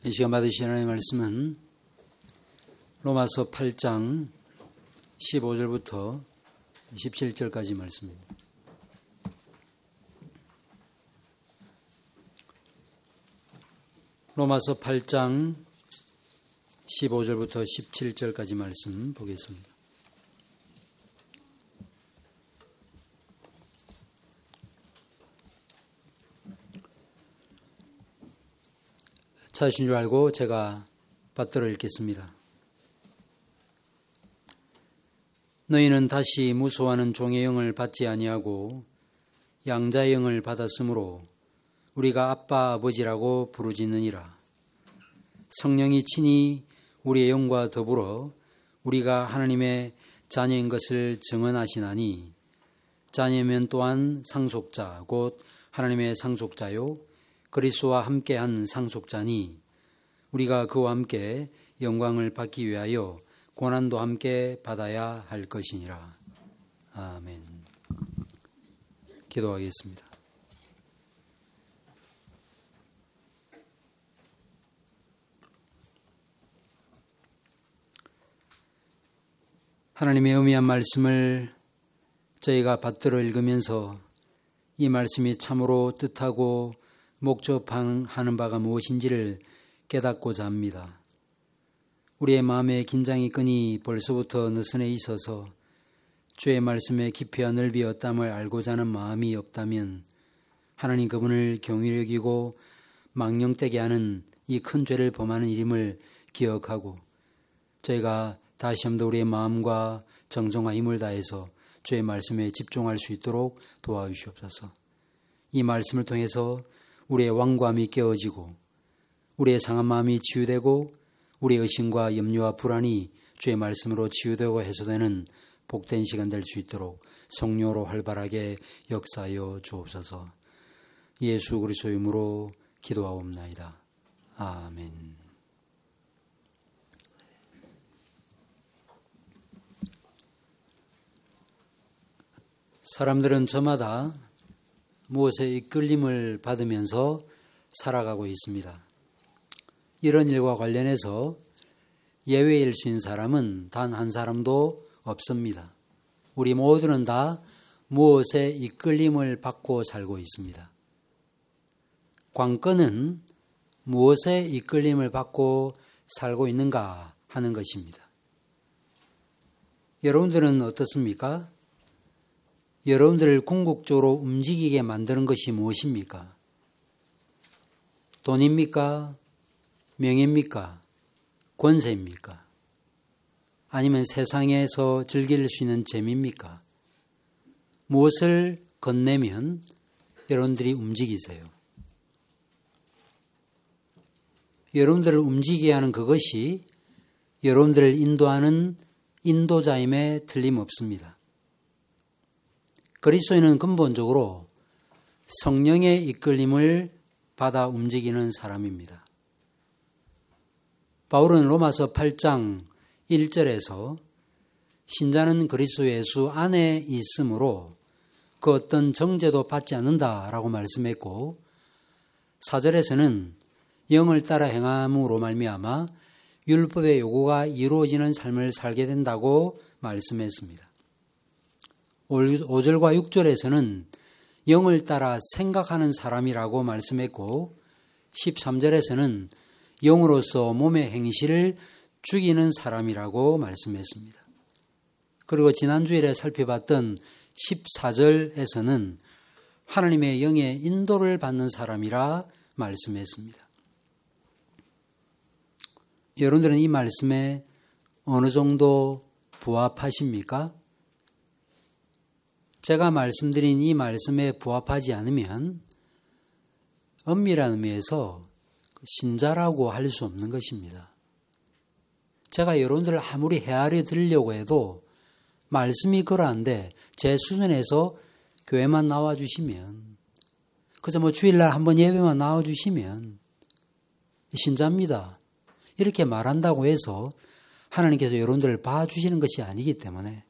이 시간 받으신 하나님의 말씀은 로마서 8장 15절부터 17절까지 말씀입니다. 로마서 8장 15절부터 17절까지 말씀 보겠습니다. 찾으신 줄 알고 제가 받들어 읽겠습니다. 너희는 다시 무소하는 종의 영을 받지 아니하고 양자의 영을 받았으므로 우리가 아빠 아버지라고 부르짖느니라. 성령이 친히 우리의 영과 더불어 우리가 하나님의 자녀인 것을 증언하시나니 자녀면 또한 상속자 곧 하나님의 상속자요 그리스도와 함께한 상속자니 우리가 그와 함께 영광을 받기 위하여 고난도 함께 받아야 할 것이니라. 아멘. 기도하겠습니다. 하나님의 의미한 말씀을 저희가 받들어 읽으면서 이 말씀이 참으로 뜻하고 목적하는 바가 무엇인지를 깨닫고자 합니다. 우리의 마음에 긴장이 끈이 벌써부터 느슨해 있어서 주의 말씀의 깊이와 넓이와 땀을 알고자 하는 마음이 없다면 하나님 그분을 경히 여기고 망령되게 하는 이 큰 죄를 범하는 일임을 기억하고 저희가 다시 한번 우리의 마음과 정성과 힘을 다해서 주의 말씀에 집중할 수 있도록 도와주시옵소서. 이 말씀을 통해서 우리의 완고함이 깨어지고 우리의 상한 마음이 치유되고 우리의 의심과 염려와 불안이 주의 말씀으로 치유되고 해소되는 복된 시간 될 수 있도록 성령으로 활발하게 역사하여 주옵소서. 예수 그리스도의 이름으로 기도하옵나이다. 아멘. 사람들은 저마다 무엇에 이끌림을 받으면서 살아가고 있습니다. 이런 일과 관련해서 예외일 수 있는 사람은 단 한 사람도 없습니다. 우리 모두는 다 무엇에 이끌림을 받고 살고 있습니다. 관건은 무엇에 이끌림을 받고 살고 있는가 하는 것입니다. 여러분들은 어떻습니까? 여러분들을 궁극적으로 움직이게 만드는 것이 무엇입니까? 돈입니까? 명예입니까? 권세입니까? 아니면 세상에서 즐길 수 있는 재미입니까? 무엇을 건네면 여러분들이 움직이세요? 여러분들을 움직이게 하는 그것이 여러분들을 인도하는 인도자임에 틀림없습니다. 그리스도인은 근본적으로 성령의 이끌림을 받아 움직이는 사람입니다. 바울은 로마서 8장 1절에서 신자는 그리스도 예수 안에 있으므로 그 어떤 정죄도 받지 않는다라고 말씀했고 4절에서는 영을 따라 행함으로 말미암아 율법의 요구가 이루어지는 삶을 살게 된다고 말씀했습니다. 5절과 6절에서는 영을 따라 생각하는 사람이라고 말씀했고 13절에서는 영으로서 몸의 행실을 죽이는 사람이라고 말씀했습니다. 그리고 지난 주일에 살펴봤던 14절에서는 하나님의 영의 인도를 받는 사람이라 말씀했습니다. 여러분들은 이 말씀에 어느 정도 부합하십니까? 제가 말씀드린 이 말씀에 부합하지 않으면 엄밀한 의미에서 신자라고 할 수 없는 것입니다. 제가 여러분들을 아무리 헤아려 드리려고 해도 말씀이 그러한데 제 수준에서 교회만 나와주시면 그저 주일날 한번 예배만 나와주시면 신자입니다. 이렇게 말한다고 해서 하나님께서 여러분들을 봐주시는 것이 아니기 때문에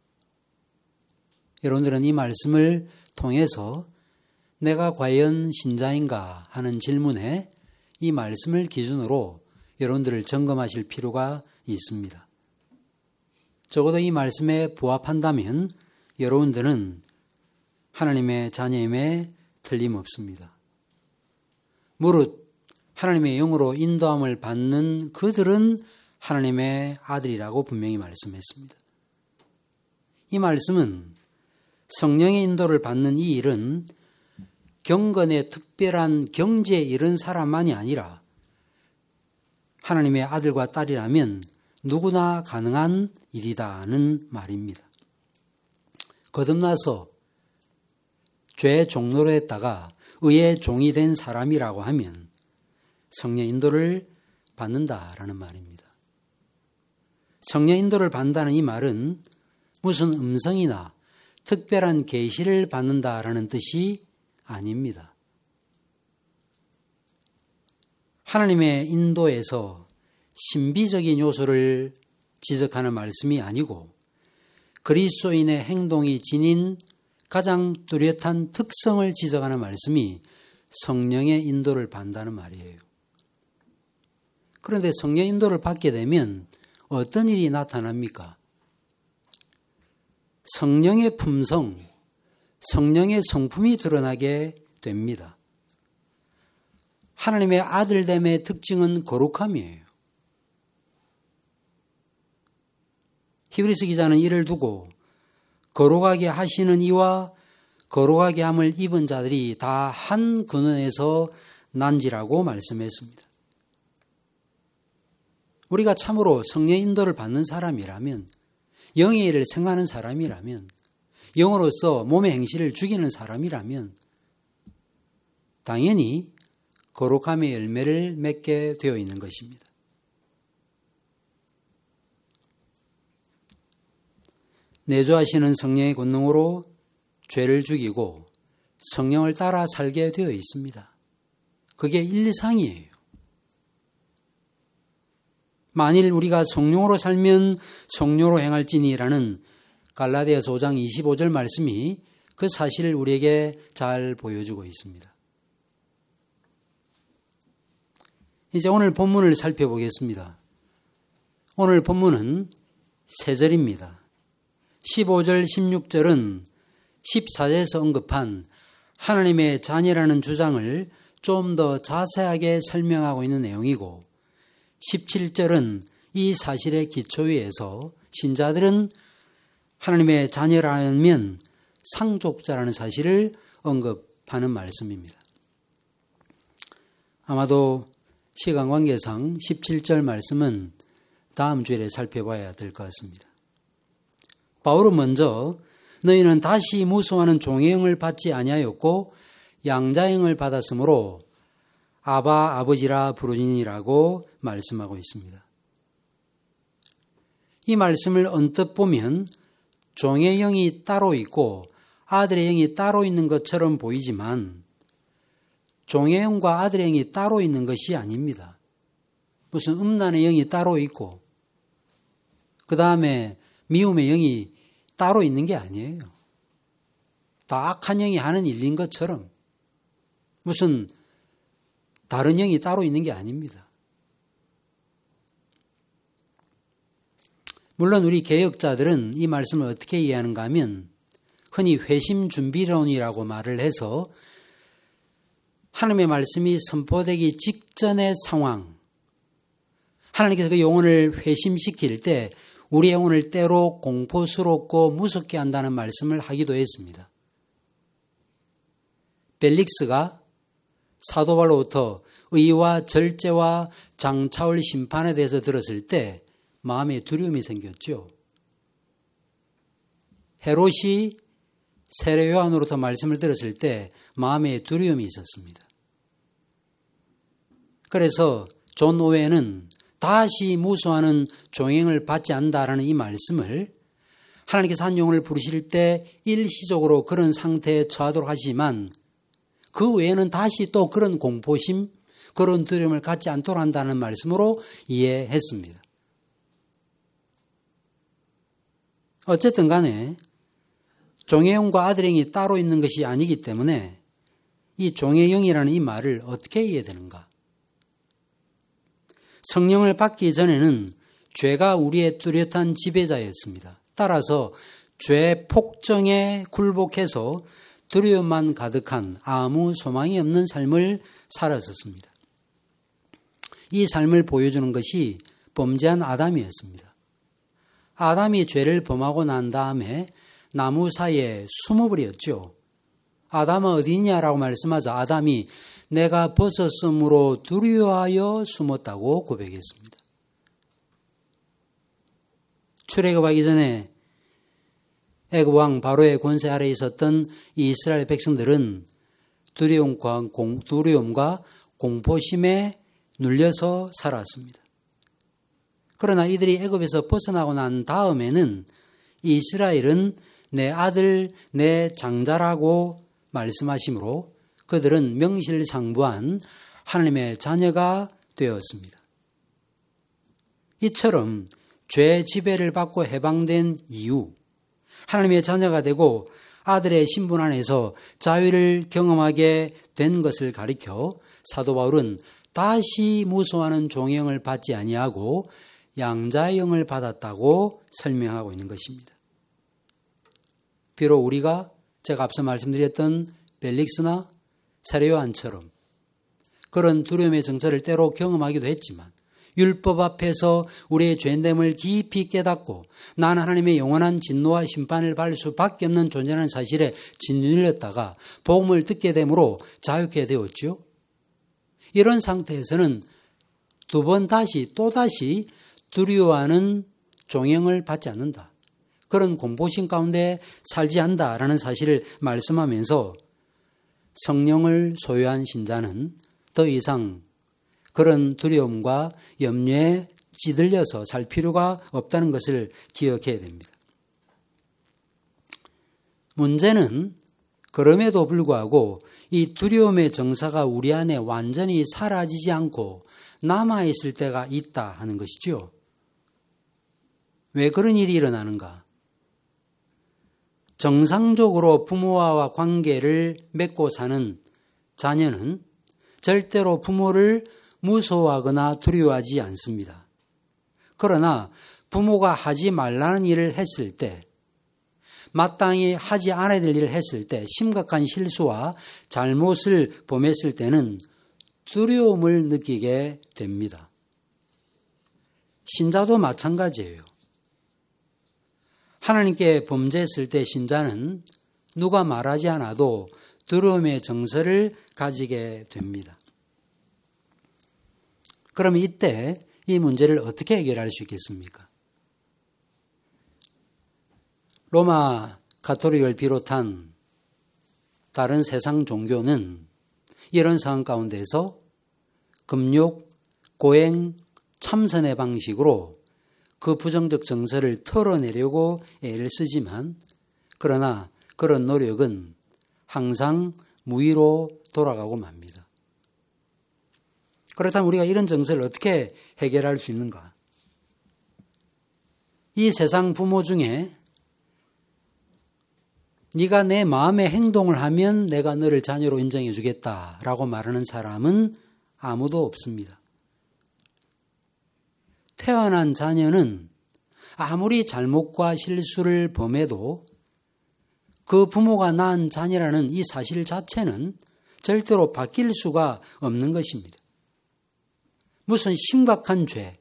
여러분들은 이 말씀을 통해서 내가 과연 신자인가 하는 질문에 이 말씀을 기준으로 여러분들을 점검하실 필요가 있습니다. 적어도 이 말씀에 부합한다면 여러분들은 하나님의 자녀임에 틀림없습니다. 무릇 하나님의 영으로 인도함을 받는 그들은 하나님의 아들이라고 분명히 말씀했습니다. 이 말씀은 성령의 인도를 받는 이 일은 경건의 특별한 경지에 이른 사람만이 아니라 하나님의 아들과 딸이라면 누구나 가능한 일이다는 말입니다. 거듭나서 죄의 종로로 했다가 의의 종이 된 사람이라고 하면 성령 인도를 받는다라는 말입니다. 성령 인도를 받는다는 이 말은 무슨 음성이나 특별한 계시를 받는다라는 뜻이 아닙니다. 하나님의 인도에서 신비적인 요소를 지적하는 말씀이 아니고 그리스도인의 행동이 지닌 가장 뚜렷한 특성을 지적하는 말씀이 성령의 인도를 받는다는 말이에요. 그런데 성령 인도를 받게 되면 어떤 일이 나타납니까? 성령의 품성, 성령의 성품이 드러나게 됩니다. 하나님의 아들됨의 특징은 거룩함이에요. 히브리서 기자는 이를 두고 거룩하게 하시는 이와 거룩하게 함을 입은 자들이 다 한 근원에서 난지라고 말씀했습니다. 우리가 참으로 성령 인도를 받는 사람이라면, 영의 일을 생각하는 사람이라면, 영으로서 몸의 행실을 죽이는 사람이라면 당연히 거룩함의 열매를 맺게 되어 있는 것입니다. 내주하시는 성령의 권능으로 죄를 죽이고 성령을 따라 살게 되어 있습니다. 그게 일상이에요. 만일 우리가 성령으로 살면 성령으로 행할지니라는 갈라디아서 5장 25절 말씀이 그 사실을 우리에게 잘 보여주고 있습니다. 이제 오늘 본문을 살펴보겠습니다. 오늘 본문은 3절입니다. 15절, 16절은 14절에서 언급한 하나님의 자녀라는 주장을 좀 더 자세하게 설명하고 있는 내용이고 17절은 이 사실의 기초 위에서 신자들은 하나님의 자녀라면 상속자라는 사실을 언급하는 말씀입니다. 아마도 시간 관계상 17절 말씀은 다음 주에 살펴봐야 될 것 같습니다. 바울은 먼저 너희는 다시 무수하는 종의 영을 받지 아니하였고 양자영을 받았으므로 아바 아버지라 부르짖으니라고 말씀하고 있습니다. 이 말씀을 언뜻 보면 종의 영이 따로 있고 아들의 영이 따로 있는 것처럼 보이지만 종의 영과 아들의 영이 따로 있는 것이 아닙니다. 무슨 음란의 영이 따로 있고 그 다음에 미움의 영이 따로 있는 게 아니에요. 다 악한 영이 하는 일인 것처럼 무슨 다른 영이 따로 있는 게 아닙니다. 물론 우리 개혁자들은 이 말씀을 어떻게 이해하는가 하면 흔히 회심준비론이라고 말을 해서 하나님의 말씀이 선포되기 직전의 상황, 하나님께서 그 영혼을 회심시킬 때 우리의 영혼을 때로 공포스럽고 무섭게 한다는 말씀을 하기도 했습니다. 벨릭스가 사도 바울로부터 의와 절제와 장차올 심판에 대해서 들었을 때 마음에 두려움이 생겼죠. 헤롯이 세례 요한으로부터 말씀을 들었을 때 마음에 두려움이 있었습니다. 그래서 존 오웬은 다시 무수하는 종행을 받지 않는다라는 이 말씀을 하나님께서 한 영혼을 부르실 때 일시적으로 그런 상태에 처하도록 하지만 그 외에는 다시 또 그런 공포심, 그런 두려움을 갖지 않도록 한다는 말씀으로 이해했습니다. 어쨌든 간에 종의 영과 아들의 영이 따로 있는 것이 아니기 때문에 이 종의 영이라는 이 말을 어떻게 이해되는가? 성령을 받기 전에는 죄가 우리의 뚜렷한 지배자였습니다. 따라서 죄 폭정에 굴복해서 두려움만 가득한 아무 소망이 없는 삶을 살았었습니다. 이 삶을 보여주는 것이 범죄한 아담이었습니다. 아담이 죄를 범하고 난 다음에 나무 사이에 숨어버렸죠. 아담아 어디 있냐라고 말씀하자 아담이 내가 벗었으므로 두려워하여 숨었다고 고백했습니다. 출애굽하기 전에 애굽 왕 바로의 권세 아래 있었던 이 이스라엘 백성들은 두려움과 공포심에 눌려서 살았습니다. 그러나 이들이 애굽에서 벗어나고 난 다음에는 이스라엘은 내 아들, 내 장자라고 말씀하시므로 그들은 명실상부한 하나님의 자녀가 되었습니다. 이처럼 죄의 지배를 받고 해방된 이후 하나님의 자녀가 되고 아들의 신분 안에서 자유를 경험하게 된 것을 가리켜 사도 바울은 다시 무소하는 종형을 받지 아니하고 양자의 영을 받았다고 설명하고 있는 것입니다. 비록 우리가 제가 앞서 말씀드렸던 벨릭스나 세례요한처럼 그런 두려움의 정서를 때로 경험하기도 했지만 율법 앞에서 우리의 죄됨을 깊이 깨닫고 나는 하나님의 영원한 진노와 심판을 받을 수밖에 없는 존재라는 사실에 짓눌렸다가 복음을 듣게 되므로 자유케 되었죠. 이런 상태에서는 두 번 또다시 두려워하는 종형을 받지 않는다. 그런 공포심 가운데 살지 않는다라는 사실을 말씀하면서 성령을 소유한 신자는 더 이상 그런 두려움과 염려에 찌들려서 살 필요가 없다는 것을 기억해야 됩니다. 문제는 그럼에도 불구하고 이 두려움의 정사가 우리 안에 완전히 사라지지 않고 남아있을 때가 있다 하는 것이죠. 왜 그런 일이 일어나는가? 정상적으로 부모와 관계를 맺고 사는 자녀는 절대로 부모를 무서워하거나 두려워하지 않습니다. 그러나 부모가 하지 말라는 일을 했을 때, 마땅히 하지 않아야 될 일을 했을 때, 심각한 실수와 잘못을 범했을 때는 두려움을 느끼게 됩니다. 신자도 마찬가지예요. 하나님께 범죄했을 때 신자는 누가 말하지 않아도 두려움의 정서를 가지게 됩니다. 그러면 이때 이 문제를 어떻게 해결할 수 있겠습니까? 로마 가톨릭을 비롯한 다른 세상 종교는 이런 상황 가운데서 금욕, 고행, 참선의 방식으로 그 부정적 정서를 털어내려고 애를 쓰지만 그러나 그런 노력은 항상 무의로 돌아가고 맙니다. 그렇다면 우리가 이런 정서를 어떻게 해결할 수 있는가? 이 세상 부모 중에 네가 내 마음의 행동을 하면 내가 너를 자녀로 인정해 주겠다라고 말하는 사람은 아무도 없습니다. 태어난 자녀는 아무리 잘못과 실수를 범해도 그 부모가 낳은 자녀라는 이 사실 자체는 절대로 바뀔 수가 없는 것입니다. 무슨 심각한 죄,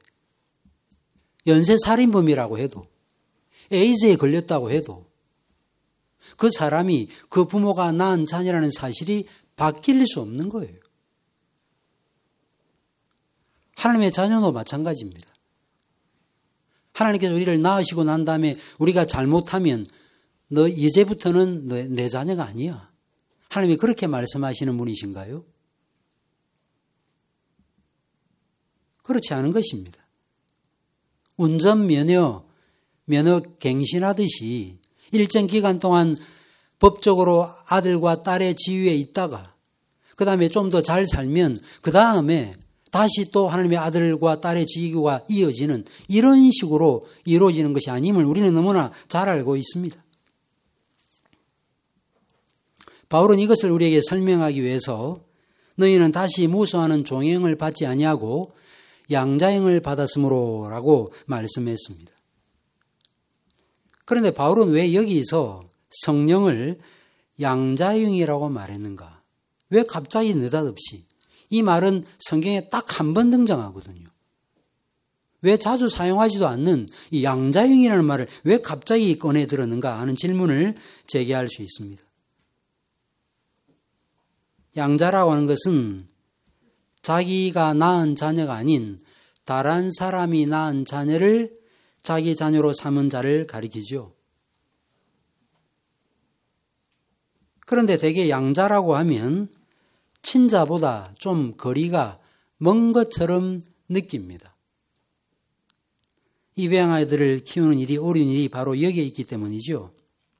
연쇄살인범이라고 해도, 에이즈에 걸렸다고 해도 그 사람이 그 부모가 낳은 자녀라는 사실이 바뀔 수 없는 거예요. 하나님의 자녀도 마찬가지입니다. 하나님께서 우리를 낳으시고 난 다음에 우리가 잘못하면 너 이제부터는 내 자녀가 아니야. 하나님이 그렇게 말씀하시는 분이신가요? 그렇지 않은 것입니다. 운전면허 갱신하듯이 일정 기간 동안 법적으로 아들과 딸의 지위에 있다가 그 다음에 좀 더 잘 살면 그 다음에 다시 또 하나님의 아들과 딸의 지위가 이어지는 이런 식으로 이루어지는 것이 아님을 우리는 너무나 잘 알고 있습니다. 바울은 이것을 우리에게 설명하기 위해서 너희는 다시 무소하는 종형을 받지 아니하고 양자형을 받았으므로라고 말씀했습니다. 그런데 바울은 왜 여기서 성령을 양자형이라고 말했는가? 왜 갑자기 느닷없이? 이 말은 성경에 딱 한 번 등장하거든요. 왜 자주 사용하지도 않는 이 양자형이라는 말을 왜 갑자기 꺼내 들었는가 하는 질문을 제기할 수 있습니다. 양자라고 하는 것은 자기가 낳은 자녀가 아닌 다른 사람이 낳은 자녀를 자기 자녀로 삼은 자를 가리키죠. 그런데 대개 양자라고 하면 친자보다 좀 거리가 먼 것처럼 느낍니다. 입양 아이들을 키우는 일이 어려운 일이 바로 여기에 있기 때문이죠.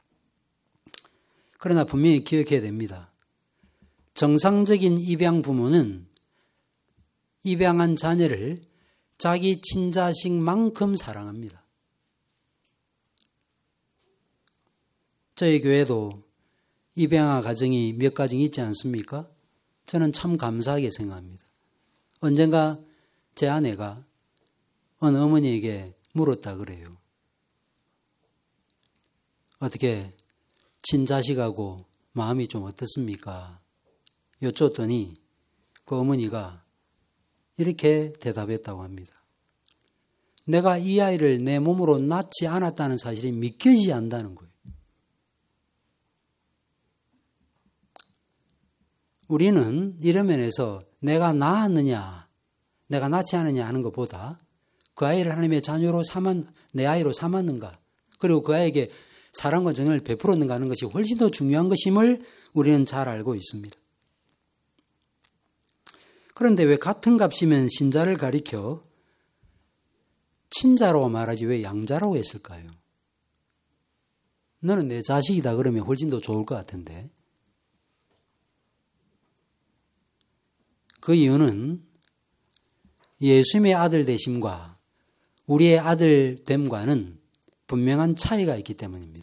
그러나 분명히 기억해야 됩니다. 정상적인 입양 부모는 입양한 자녀를 자기 친자식만큼 사랑합니다. 저희 교회도 입양아 가정이 몇 가정 있지 않습니까? 저는 참 감사하게 생각합니다. 언젠가 제 아내가 어느 어머니에게 물었다 그래요. 어떻게 친자식하고 마음이 좀 어떻습니까? 여쭸더니 그 어머니가 이렇게 대답했다고 합니다. 내가 이 아이를 내 몸으로 낳지 않았다는 사실이 믿겨지지 않는다는 거예요. 우리는 이런 면에서 내가 낳았느냐, 내가 낳지 않느냐 하는 것보다 그 아이를 하나님의 자녀로 내 아이로 삼았는가, 그리고 그 아이에게 사랑과 정을 베풀었는가 하는 것이 훨씬 더 중요한 것임을 우리는 잘 알고 있습니다. 그런데 왜 같은 값이면 신자를 가리켜 친자라고 말하지 왜 양자라고 했을까요? 너는 내 자식이다 그러면 훨씬 더 좋을 것 같은데. 그 이유는 예수님의 아들 되심과 우리의 아들 됨과는 분명한 차이가 있기 때문입니다.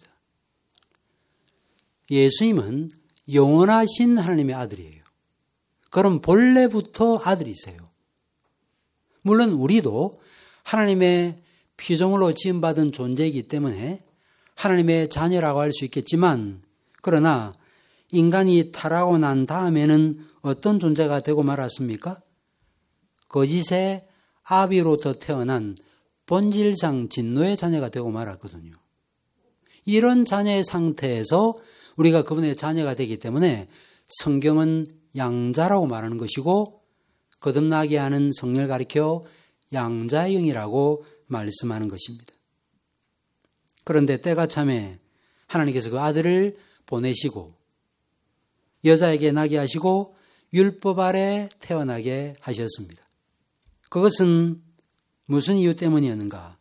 예수님은 영원하신 하나님의 아들이에요. 그럼 본래부터 아들이세요. 물론 우리도 하나님의 피조물로 지음받은 존재이기 때문에 하나님의 자녀라고 할 수 있겠지만, 그러나 인간이 타락하고 난 다음에는 어떤 존재가 되고 말았습니까? 거짓의 아비로부터 태어난 본질상 진노의 자녀가 되고 말았거든요. 이런 자녀의 상태에서 우리가 그분의 자녀가 되기 때문에 성경은 양자라고 말하는 것이고, 거듭나게 하는 성령을 가리켜 양자의 영이라고 말씀하는 것입니다. 그런데 때가 참에 하나님께서 그 아들을 보내시고 여자에게 나게 하시고 율법 아래 태어나게 하셨습니다. 그것은 무슨 이유 때문이었는가?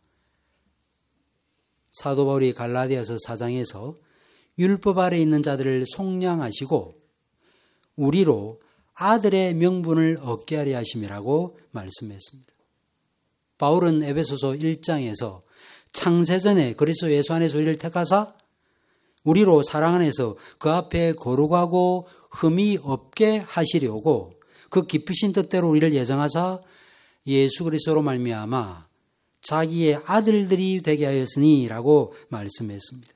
사도 바울이 갈라디아서 4장에서 율법 아래 있는 자들을 속량하시고 우리로 아들의 명분을 얻게 하려 하심이라고 말씀했습니다. 바울은 에베소서 1장에서 창세전에 그리스도 예수 안에서 우리를 택하사 우리로 사랑 안에서 그 앞에 거룩하고 흠이 없게 하시려고 그 깊으신 뜻대로 우리를 예정하사 예수 그리스도로 말미암아 자기의 아들들이 되게 하였으니라고 말씀했습니다.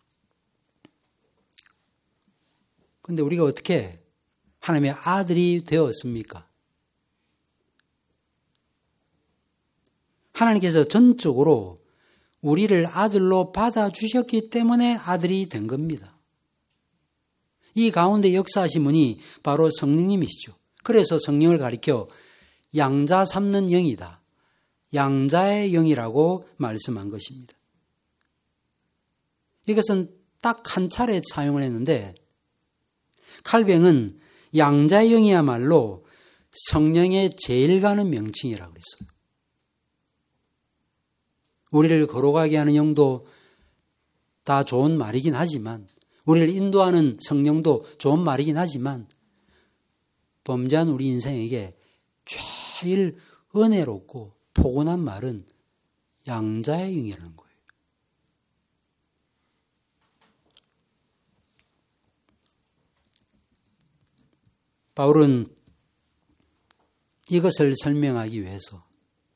그런데 우리가 어떻게 하나님의 아들이 되었습니까? 하나님께서 전적으로 우리를 아들로 받아주셨기 때문에 아들이 된 겁니다. 이 가운데 역사하신 분이 바로 성령님이시죠. 그래서 성령을 가리켜 양자 삼는 영이다, 양자의 영이라고 말씀한 것입니다. 이것은 딱 한 차례 사용을 했는데 칼뱅은 양자의 영이야말로 성령의 제일 가는 명칭이라고 그랬어요. 우리를 거룩하게 하는 영도 다 좋은 말이긴 하지만, 우리를 인도하는 성령도 좋은 말이긴 하지만, 범죄한 우리 인생에게 제일 은혜롭고 포근한 말은 양자의 영이라는 거예요. 바울은 이것을 설명하기 위해서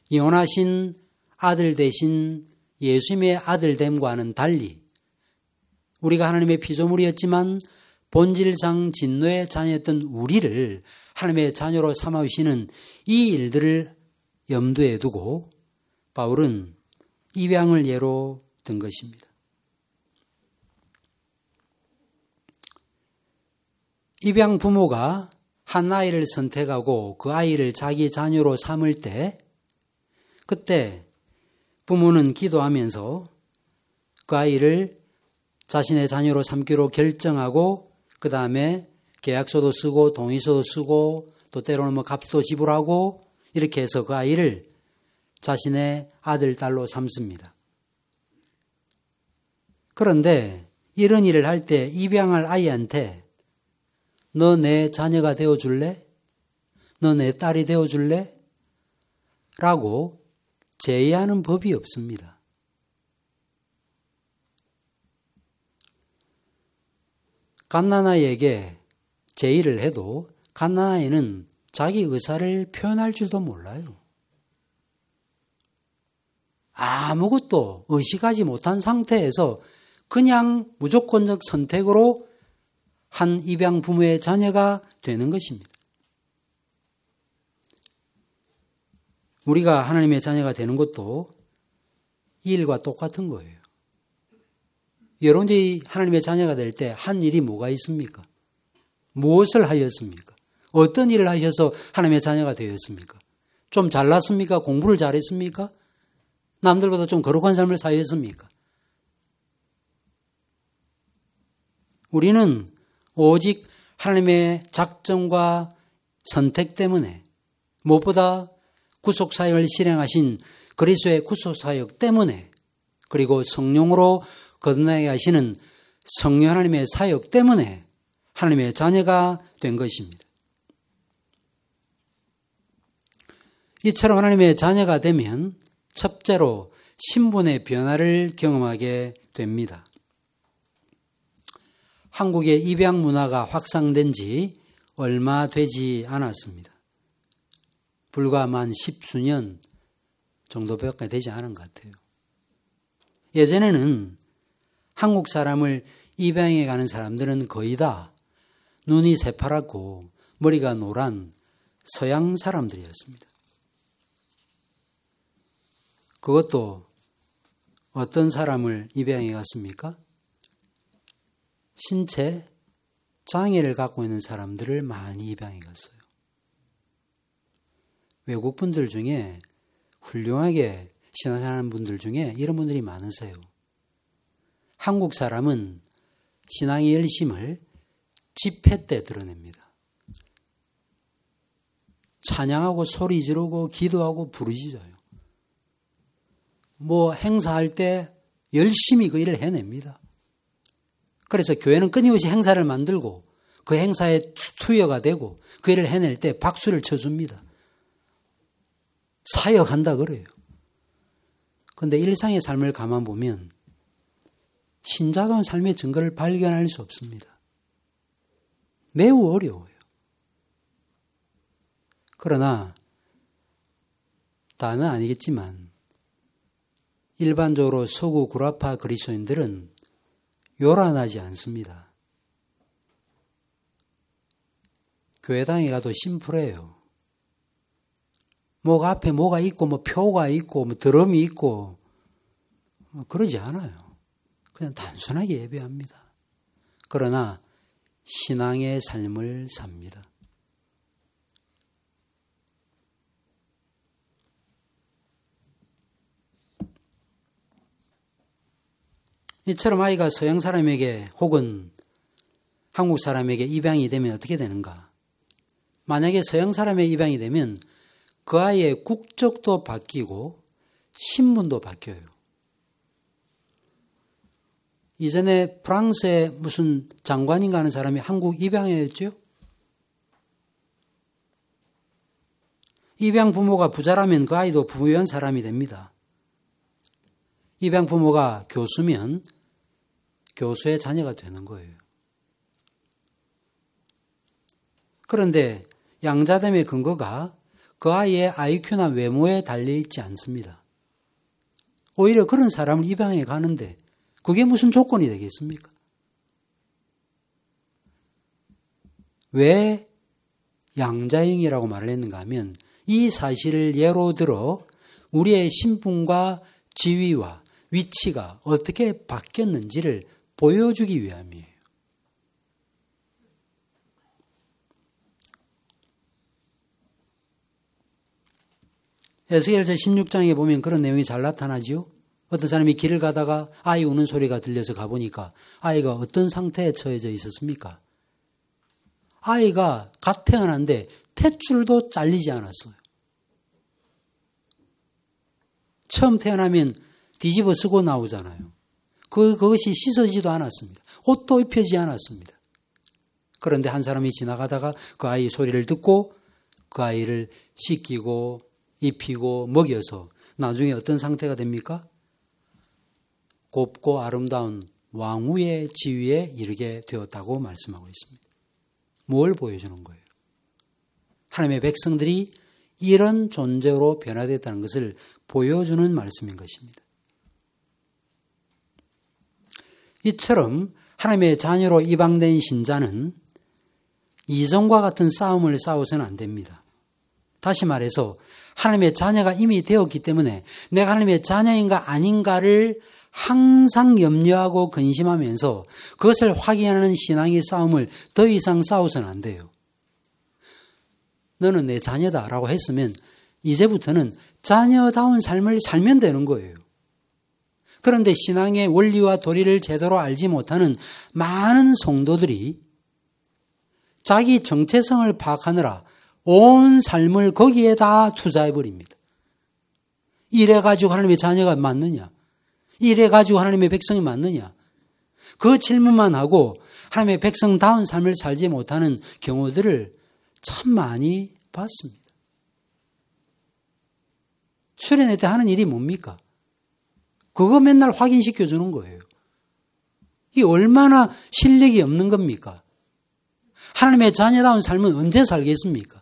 영원하신 아들 되신 예수님의 아들됨과는 달리 우리가 하나님의 피조물이었지만 본질상 진노의 자녀였던 우리를 하나님의 자녀로 삼아주시는 이 일들을 염두에 두고 바울은 입양을 예로 든 것입니다. 입양 부모가 한 아이를 선택하고 그 아이를 자기 자녀로 삼을 때 그때 부모는 기도하면서 그 아이를 자신의 자녀로 삼기로 결정하고 그 다음에 계약서도 쓰고 동의서도 쓰고 또 때로는 값도 지불하고 이렇게 해서 그 아이를 자신의 아들, 딸로 삼습니다. 그런데 이런 일을 할 때 입양할 아이한테 너 내 자녀가 되어줄래? 너 내 딸이 되어줄래? 라고 제의하는 법이 없습니다. 갓난아이에게 제의를 해도 갓난아이는 자기 의사를 표현할 줄도 몰라요. 아무것도 의식하지 못한 상태에서 그냥 무조건적 선택으로 한 입양 부모의 자녀가 되는 것입니다. 우리가 하나님의 자녀가 되는 것도 이 일과 똑같은 거예요. 여러분들이 하나님의 자녀가 될 때 한 일이 뭐가 있습니까? 무엇을 하였습니까? 어떤 일을 하셔서 하나님의 자녀가 되었습니까? 좀 잘났습니까? 공부를 잘했습니까? 남들보다 좀 거룩한 삶을 사셨습니까? 우리는 오직 하나님의 작정과 선택 때문에 무엇보다 구속사역을 실행하신 그리스도의 구속사역 때문에 그리고 성령으로 거듭나게 하시는 성령 하나님의 사역 때문에 하나님의 자녀가 된 것입니다. 이처럼 하나님의 자녀가 되면 첫째로 신분의 변화를 경험하게 됩니다. 한국의 입양 문화가 확산된 지 얼마 되지 않았습니다. 불과 만 10수년 정도밖에 되지 않은 것 같아요. 예전에는 한국 사람을 입양해 가는 사람들은 거의 다 눈이 새파랗고 머리가 노란 서양 사람들이었습니다. 그것도 어떤 사람을 입양해 갔습니까? 신체 장애를 갖고 있는 사람들을 많이 입양해 갔어요. 외국 분들 중에 훌륭하게 신앙하는 분들 중에 이런 분들이 많으세요. 한국 사람은 신앙의 열심을 집회 때 드러냅니다. 찬양하고 소리 지르고 기도하고 부르짖어요. 행사할 때 열심히 그 일을 해냅니다. 그래서 교회는 끊임없이 행사를 만들고 그 행사에 투여가 되고 그 일을 해낼 때 박수를 쳐줍니다. 사역한다 그래요. 그런데 일상의 삶을 가만 보면 신자다운 삶의 증거를 발견할 수 없습니다. 매우 어려워요. 그러나 다는 아니겠지만 일반적으로 서구 구라파 그리스도인들은 요란하지 않습니다. 교회당에 가도 심플해요. 앞에 뭐가 있고 표가 있고 드럼이 있고 그러지 않아요. 그냥 단순하게 예배합니다. 그러나 신앙의 삶을 삽니다. 이처럼 아이가 서양 사람에게 혹은 한국 사람에게 입양이 되면 어떻게 되는가? 만약에 서양 사람의 입양이 되면 그 아이의 국적도 바뀌고 신분도 바뀌어요. 이전에 프랑스의 무슨 장관인가 하는 사람이 한국 입양했죠? 입양 부모가 부자라면 그 아이도 부유한 사람이 됩니다. 입양 부모가 교수면 교수의 자녀가 되는 거예요. 그런데 양자됨의 근거가 그 아이의 IQ나 외모에 달려있지 않습니다. 오히려 그런 사람을 입양해 가는데 그게 무슨 조건이 되겠습니까? 왜 양자형이라고 말을 했는가 하면 이 사실을 예로 들어 우리의 신분과 지위와 위치가 어떻게 바뀌었는지를 보여주기 위함이에요. 에스겔서 16장에 보면 그런 내용이 잘 나타나지요. 어떤 사람이 길을 가다가 아이 우는 소리가 들려서 가보니까 아이가 어떤 상태에 처해져 있었습니까? 아이가 갓 태어났는데 탯줄도 잘리지 않았어요. 처음 태어나면 뒤집어 쓰고 나오잖아요. 그것이 씻어지지도 않았습니다. 옷도 입혀지지 않았습니다. 그런데 한 사람이 지나가다가 그 아이 소리를 듣고 그 아이를 씻기고 입히고 먹여서 나중에 어떤 상태가 됩니까? 곱고 아름다운 왕후의 지위에 이르게 되었다고 말씀하고 있습니다. 뭘 보여주는 거예요? 하나님의 백성들이 이런 존재로 변화됐다는 것을 보여주는 말씀인 것입니다. 이처럼 하나님의 자녀로 입양된 신자는 이전과 같은 싸움을 싸워서는 안 됩니다. 다시 말해서 하나님의 자녀가 이미 되었기 때문에 내가 하나님의 자녀인가 아닌가를 항상 염려하고 근심하면서 그것을 확인하는 신앙의 싸움을 더 이상 싸워서는 안 돼요. 너는 내 자녀다라고 했으면 이제부터는 자녀다운 삶을 살면 되는 거예요. 그런데 신앙의 원리와 도리를 제대로 알지 못하는 많은 성도들이 자기 정체성을 파악하느라 온 삶을 거기에 다 투자해버립니다. 이래가지고 하나님의 자녀가 맞느냐? 이래가지고 하나님의 백성이 맞느냐? 그 질문만 하고 하나님의 백성다운 삶을 살지 못하는 경우들을 참 많이 봤습니다. 수련회 때 하는 일이 뭡니까? 그거 맨날 확인시켜 주는 거예요. 이 얼마나 실력이 없는 겁니까? 하나님의 자녀다운 삶은 언제 살겠습니까?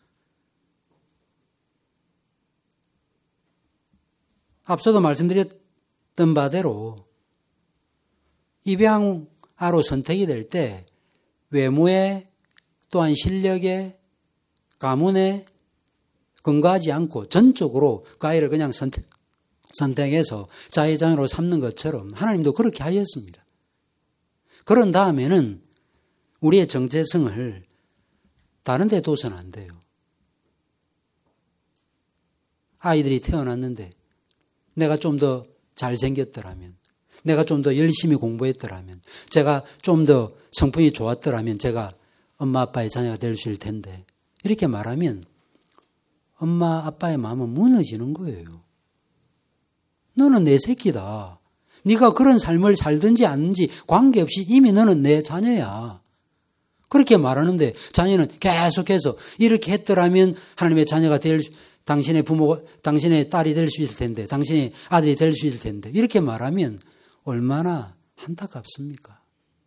앞서도 말씀드렸던 바대로 입양아로 선택이 될 때 외모에 또한 실력에 가문에 근거하지 않고 전적으로 그 아이를 그냥 선택해서 자기 자녀로 삼는 것처럼 하나님도 그렇게 하셨습니다. 그런 다음에는 우리의 정체성을 다른 데 둬서는 안 돼요. 아이들이 태어났는데 내가 좀 더 잘생겼더라면, 내가 좀 더 열심히 공부했더라면, 제가 좀 더 성품이 좋았더라면 제가 엄마 아빠의 자녀가 될 수 있을 텐데 이렇게 말하면 엄마 아빠의 마음은 무너지는 거예요. 너는 내 새끼다. 네가 그런 삶을 살든지 않는지 관계없이 이미 너는 내 자녀야. 그렇게 말하는데 자녀는 계속해서 이렇게 했더라면 하나님의 자녀가 될 당신의 부모가 당신의 딸이 될 수 있을 텐데, 당신의 아들이 될 수 있을 텐데 이렇게 말하면 얼마나 안타깝습니까?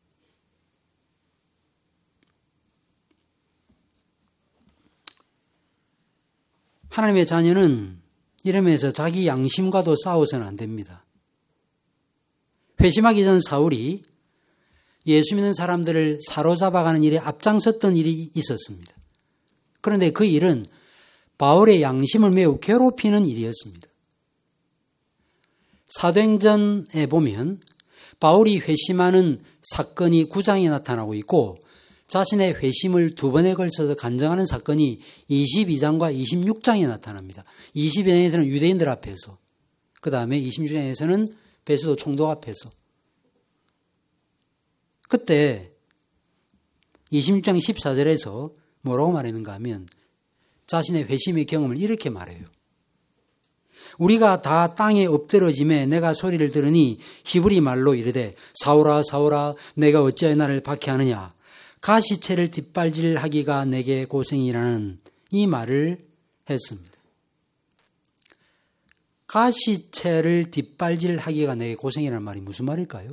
하나님의 자녀는 이러면서 자기 양심과도 싸워서는 안 됩니다. 회심하기 전 사울이 예수 믿는 사람들을 사로잡아가는 일에 앞장섰던 일이 있었습니다. 그런데 그 일은 바울의 양심을 매우 괴롭히는 일이었습니다. 사도행전에 보면 바울이 회심하는 사건이 9장에 나타나고 있고 자신의 회심을 2번에 걸쳐서 간증하는 사건이 22장과 26장에 나타납니다. 22장에서는 유대인들 앞에서, 그 다음에 26장에서는 베스도 총독 앞에서. 그때 26장 14절에서 뭐라고 말했는가 하면 자신의 회심의 경험을 이렇게 말해요. 우리가 다 땅에 엎드러짐에 내가 소리를 들으니 히브리 말로 이르되 사울아 사울아 내가 어찌하여 나를 박해하느냐 가시채를 뒷발질하기가 내게 고생이라는 이 말을 했습니다. 가시채를 뒷발질하기가 내게 고생이라는 말이 무슨 말일까요?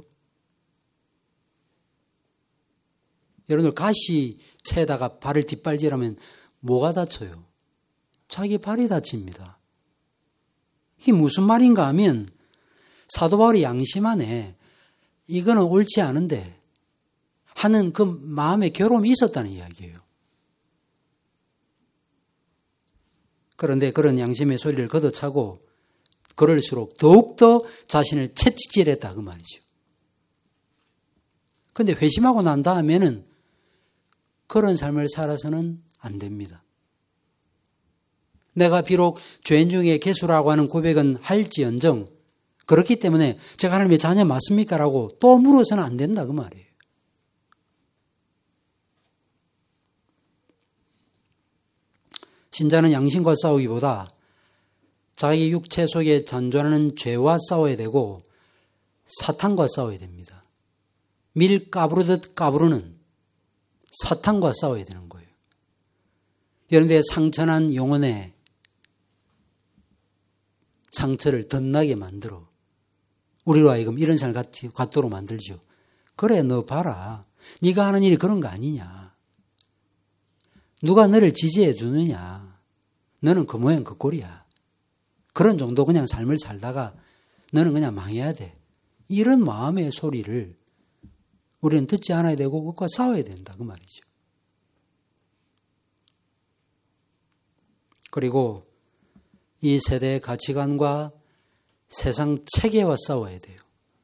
여러분들 가시채에다가 발을 뒷발질하면 뭐가 다쳐요? 자기 발이 다칩니다. 이게 무슨 말인가 하면 사도 바울이 양심하네. 이거는 옳지 않은데 하는 그 마음의 괴로움이 있었다는 이야기예요. 그런데 그런 양심의 소리를 걷어차고 그럴수록 더욱더 자신을 채찍질했다 그 말이죠. 그런데 회심하고 난 다음에는 그런 삶을 살아서는 안 됩니다. 내가 비록 죄인 중에 괴수라고 하는 고백은 할지언정 그렇기 때문에 제가 하나님의 자녀 맞습니까? 라고 또 물어서는 안 된다 그 말이에요. 신자는 양심과 싸우기보다 자기 육체 속에 잔존하는 죄와 싸워야 되고 사탄과 싸워야 됩니다. 밀 까부르듯 까부르는 사탄과 싸워야 되는 거예요. 여러분들의 상처난 영혼에 상처를 덧나게 만들어 우리로 하여금 이런 삶을 갖도록 만들죠. 그래 너 봐라. 네가 하는 일이 그런 거 아니냐. 누가 너를 지지해 주느냐. 너는 그 모양 그 꼴이야. 그런 정도 그냥 삶을 살다가 너는 그냥 망해야 돼. 이런 마음의 소리를 우리는 듣지 않아야 되고 그것과 싸워야 된다 그 말이죠. 그리고 이 세대의 가치관과 세상 체계와 싸워야 돼요.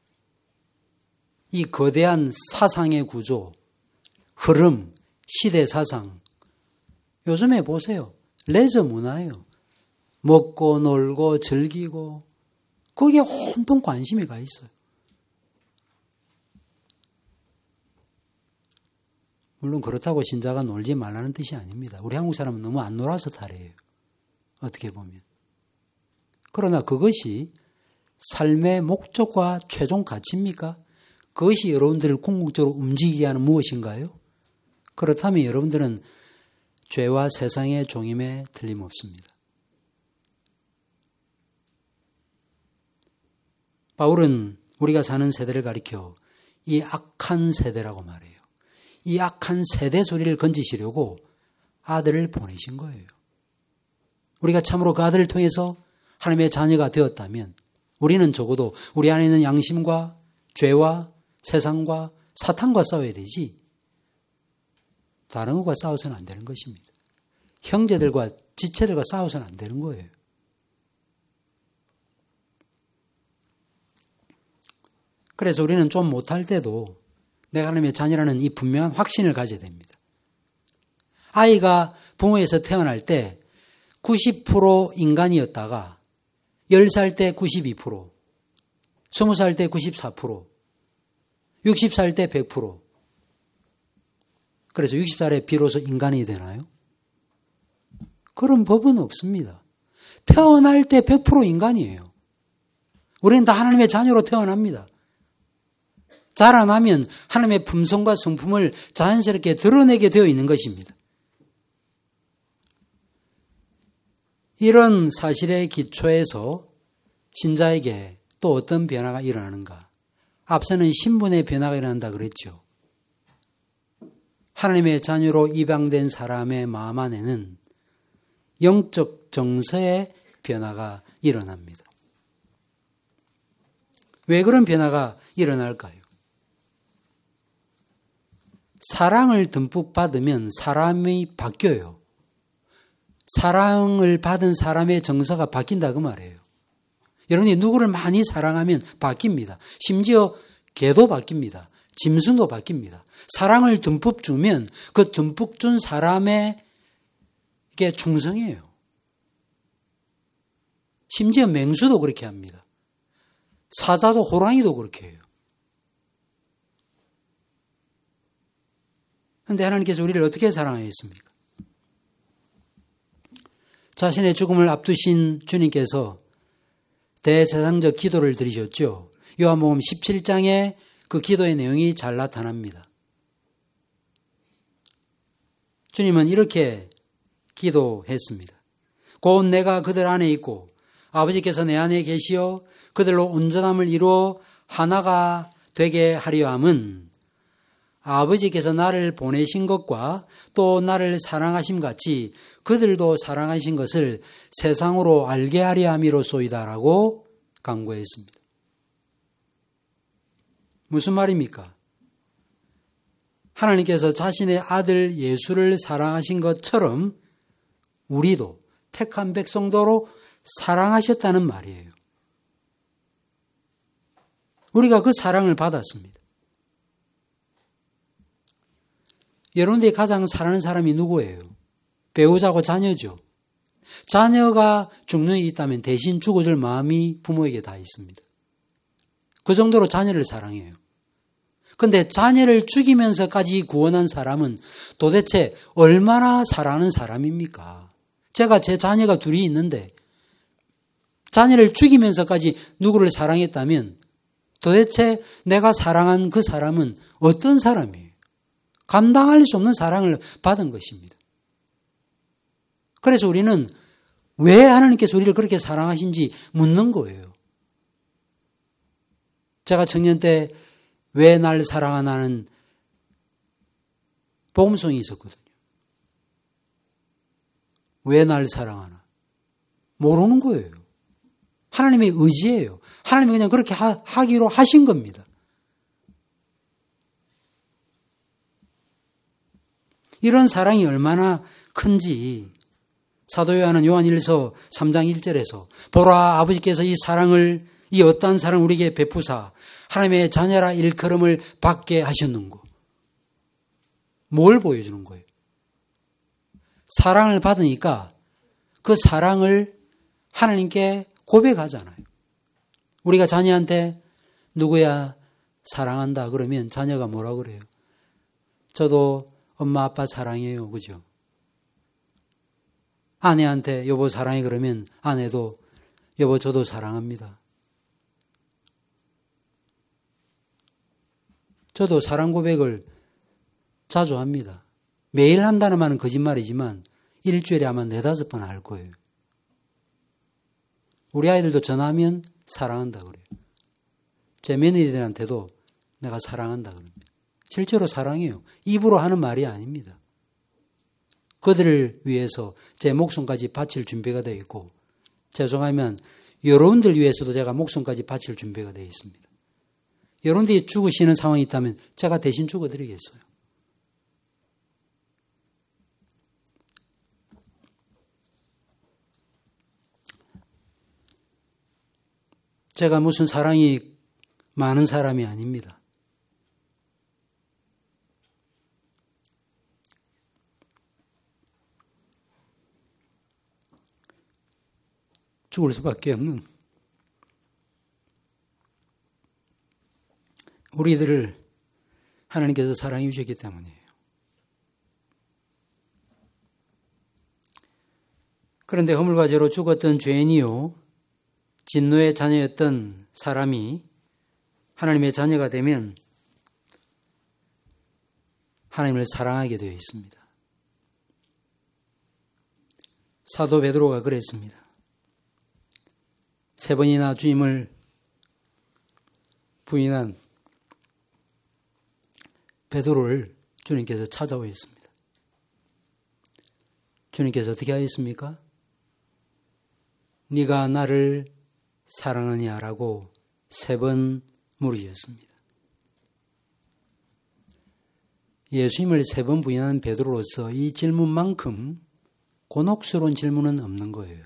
이 거대한 사상의 구조, 흐름, 시대 사상. 요즘에 보세요. 레저 문화예요. 먹고 놀고 즐기고 거기에 온통 관심이 가 있어요. 물론 그렇다고 신자가 놀지 말라는 뜻이 아닙니다. 우리 한국 사람은 너무 안 놀아서 탈이에요. 어떻게 보면. 그러나 그것이 삶의 목적과 최종 가치입니까? 그것이 여러분들을 궁극적으로 움직이게 하는 무엇인가요? 그렇다면 여러분들은 죄와 세상의 종임에 틀림없습니다. 바울은 우리가 사는 세대를 가리켜 이 악한 세대라고 말해요. 이 악한 세대 소리를 건지시려고 아들을 보내신 거예요. 우리가 참으로 그 아들을 통해서 하나님의 자녀가 되었다면 우리는 적어도 우리 안에 있는 양심과 죄와 세상과 사탄과 싸워야 되지 다른 것과 싸워서는 안 되는 것입니다. 형제들과 지체들과 싸워서는 안 되는 거예요. 그래서 우리는 좀 못할 때도 내가 하나님의 자녀라는 이 분명한 확신을 가져야 됩니다. 아이가 부모에서 태어날 때 90% 인간이었다가 10살 때 92%, 20살 때 94%, 60살 때 100%. 그래서 60살에 비로소 인간이 되나요? 그런 법은 없습니다. 태어날 때 100% 인간이에요. 우리는 다 하나님의 자녀로 태어납니다. 자라나면 하나님의 품성과 성품을 자연스럽게 드러내게 되어 있는 것입니다. 이런 사실의 기초에서 신자에게 또 어떤 변화가 일어나는가? 앞서는 신분의 변화가 일어난다 그랬죠. 하나님의 자녀로 입양된 사람의 마음 안에는 영적 정서의 변화가 일어납니다. 왜 그런 변화가 일어날까요? 사랑을 듬뿍 받으면 사람이 바뀌어요. 사랑을 받은 사람의 정서가 바뀐다 그 말이에요. 여러분이 누구를 많이 사랑하면 바뀝니다. 심지어 개도 바뀝니다. 짐승도 바뀝니다. 사랑을 듬뿍 주면 그 듬뿍 준 사람에게 충성해요. 심지어 맹수도 그렇게 합니다. 사자도 호랑이도 그렇게 해요. 그런데 하나님께서 우리를 어떻게 사랑하셨습니까? 자신의 죽음을 앞두신 주님께서 대제사장적 기도를 드리셨죠. 요한복음 17장에 그 기도의 내용이 잘 나타납니다. 주님은 이렇게 기도했습니다. 곧 내가 그들 안에 있고 아버지께서 내 안에 계시어 그들로 온전함을 이루어 하나가 되게 하려 함은 아버지께서 나를 보내신 것과 또 나를 사랑하심 같이 그들도 사랑하신 것을 세상으로 알게 하려 함이로소이다라고 강구했습니다. 무슨 말입니까? 하나님께서 자신의 아들 예수를 사랑하신 것처럼 우리도 택한 백성도로 사랑하셨다는 말이에요. 우리가 그 사랑을 받았습니다. 여러분들이 가장 사랑하는 사람이 누구예요? 배우자고 자녀죠. 자녀가 죽는 일이 있다면 대신 죽어줄 마음이 부모에게 다 있습니다. 그 정도로 자녀를 사랑해요. 그런데 자녀를 죽이면서까지 구원한 사람은 도대체 얼마나 사랑하는 사람입니까? 제가 제 자녀가 둘이 있는데 자녀를 죽이면서까지 누구를 사랑했다면 도대체 내가 사랑한 그 사람은 어떤 사람이에요? 감당할 수 없는 사랑을 받은 것입니다. 그래서 우리는 왜 하나님께서 우리를 그렇게 사랑하신지 묻는 거예요. 제가 청년 때 왜 날 사랑하나는 복음송이 있었거든요. 왜 날 사랑하나? 모르는 거예요. 하나님의 의지예요. 하나님이 그냥 그렇게 하기로 하신 겁니다. 이런 사랑이 얼마나 큰지 사도 요한은 요한 1서 3장 1절에서 보라 아버지께서 이 사랑을 이 어떠한 사랑을 우리에게 베푸사 하나님의 자녀라 일컬음을 받게 하셨는고. 뭘 보여주는 거예요? 사랑을 받으니까 그 사랑을 하나님께 고백하잖아요. 우리가 자녀한테 누구야 사랑한다 그러면 자녀가 뭐라 그래요? 저도 엄마 아빠 사랑해요. 그죠? 아내한테 여보 사랑해 그러면 아내도 여보 저도 사랑합니다. 저도 사랑 고백을 자주 합니다. 매일 한다는 말은 거짓말이지만 일주일에 아마 4-5번 할 거예요. 우리 아이들도 전화하면 사랑한다 그래요. 제 며느리들한테도 내가 사랑한다 그럽니다. 실제로 사랑해요. 입으로 하는 말이 아닙니다. 그들을 위해서 제 목숨까지 바칠 준비가 되어 있고 죄송하면 여러분들 위해서도 제가 목숨까지 바칠 준비가 되어 있습니다. 여러분들이 죽으시는 상황이 있다면 제가 대신 죽어드리겠어요. 제가 무슨 사랑이 많은 사람이 아닙니다. 죽을 수밖에 없는 우리들을 하나님께서 사랑해 주셨기 때문이에요. 그런데 허물과 죄로 죽었던 죄인이요 진노의 자녀였던 사람이 하나님의 자녀가 되면 하나님을 사랑하게 되어 있습니다. 사도 베드로가 그랬습니다. 3번이나 주님을 부인한 베드로를 주님께서 찾아오셨습니다. 주님께서 어떻게 하셨습니까? 네가 나를 사랑하냐라고 3번 물으셨습니다. 예수님을 3번 부인한 베드로로서 이 질문만큼 곤혹스러운 질문은 없는 거예요.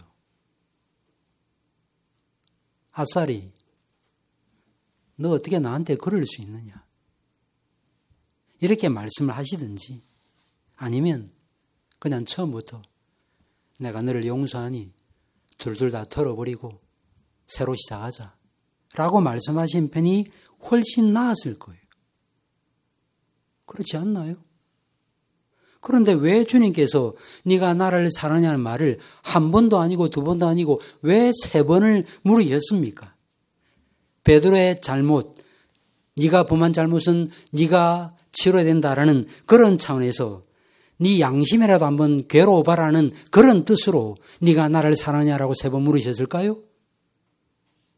아싸리, 너 어떻게 나한테 그럴 수 있느냐? 이렇게 말씀을 하시든지 아니면 그냥 처음부터 내가 너를 용서하니 둘둘 다 털어버리고 새로 시작하자 라고 말씀하신 편이 훨씬 나았을 거예요. 그렇지 않나요? 그런데 왜 주님께서 네가 나를 사랑하냐는 말을 한 번도 아니고 2번도 아니고 왜 3번을 물으셨습니까? 베드로의 잘못, 네가 범한 잘못은 네가 치러야 된다라는 그런 차원에서 네 양심이라도 한번 괴로워봐라는 그런 뜻으로 네가 나를 사랑하냐라고 3번 물으셨을까요?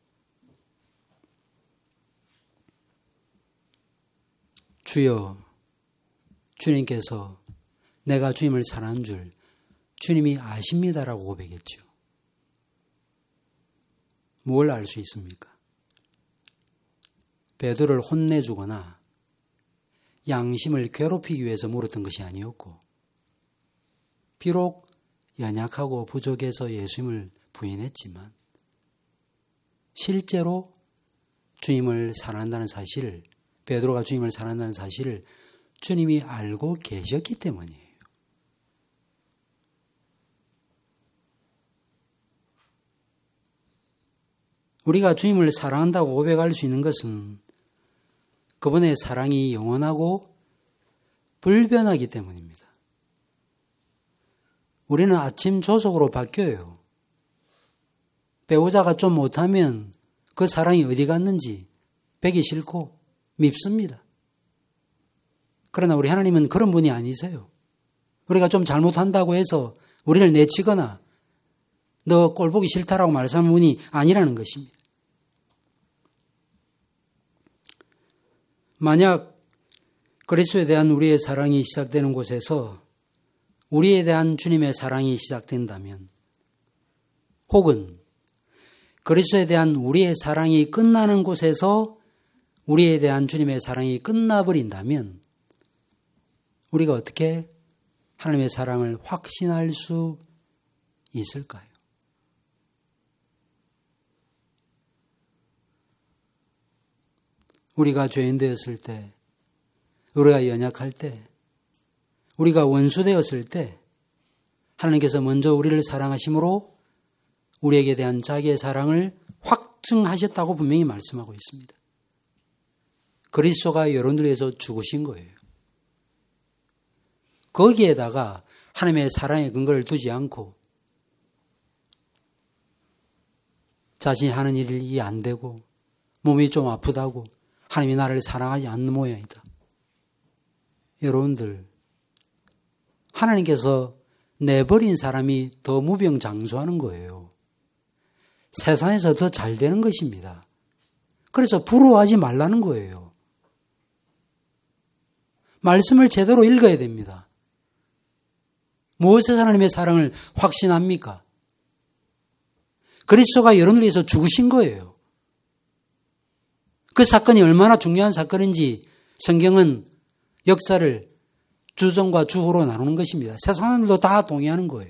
주여 주님께서 내가 주님을 사랑하는 줄 주님이 아십니다라고 고백했죠. 뭘 알 수 있습니까? 베드로를 혼내주거나 양심을 괴롭히기 위해서 물었던 것이 아니었고, 비록 연약하고 부족해서 예수님을 부인했지만 실제로 주님을 사랑한다는 사실을, 베드로가 주님을 사랑한다는 사실을 주님이 알고 계셨기 때문이에요. 우리가 주님을 사랑한다고 고백할 수 있는 것은 그분의 사랑이 영원하고 불변하기 때문입니다. 우리는 아침 조석으로 바뀌어요. 배우자가 좀 못하면 그 사랑이 어디 갔는지 배기 싫고 밉습니다. 그러나 우리 하나님은 그런 분이 아니세요. 우리가 좀 잘못한다고 해서 우리를 내치거나 너 꼴 보기 싫다라고 말씀하는 분이 아니라는 것입니다. 만약 그리스도에 대한 우리의 사랑이 시작되는 곳에서 우리에 대한 주님의 사랑이 시작된다면, 혹은 그리스도에 대한 우리의 사랑이 끝나는 곳에서 우리에 대한 주님의 사랑이 끝나버린다면 우리가 어떻게 하나님의 사랑을 확신할 수 있을까요? 우리가 죄인 되었을 때, 우리가 연약할 때, 우리가 원수 되었을 때 하나님께서 먼저 우리를 사랑하심으로 우리에게 대한 자기의 사랑을 확증하셨다고 분명히 말씀하고 있습니다. 그리스도가 여러분들 위해서 죽으신 거예요. 거기에다가 하나님의 사랑의 근거를 두지 않고 자신이 하는 일이 안 되고 몸이 좀 아프다고 하나님이 나를 사랑하지 않는 모양이다. 여러분들, 하나님께서 내버린 사람이 더 무병장수하는 거예요. 세상에서 더 잘 되는 것입니다. 그래서 부러워하지 말라는 거예요. 말씀을 제대로 읽어야 됩니다. 무엇에서 하나님의 사랑을 확신합니까? 그리스도가 여러분을 위해서 죽으신 거예요. 그 사건이 얼마나 중요한 사건인지 성경은 역사를 주전과 주후로 나누는 것입니다. 세상 사람들도 다 동의하는 거예요.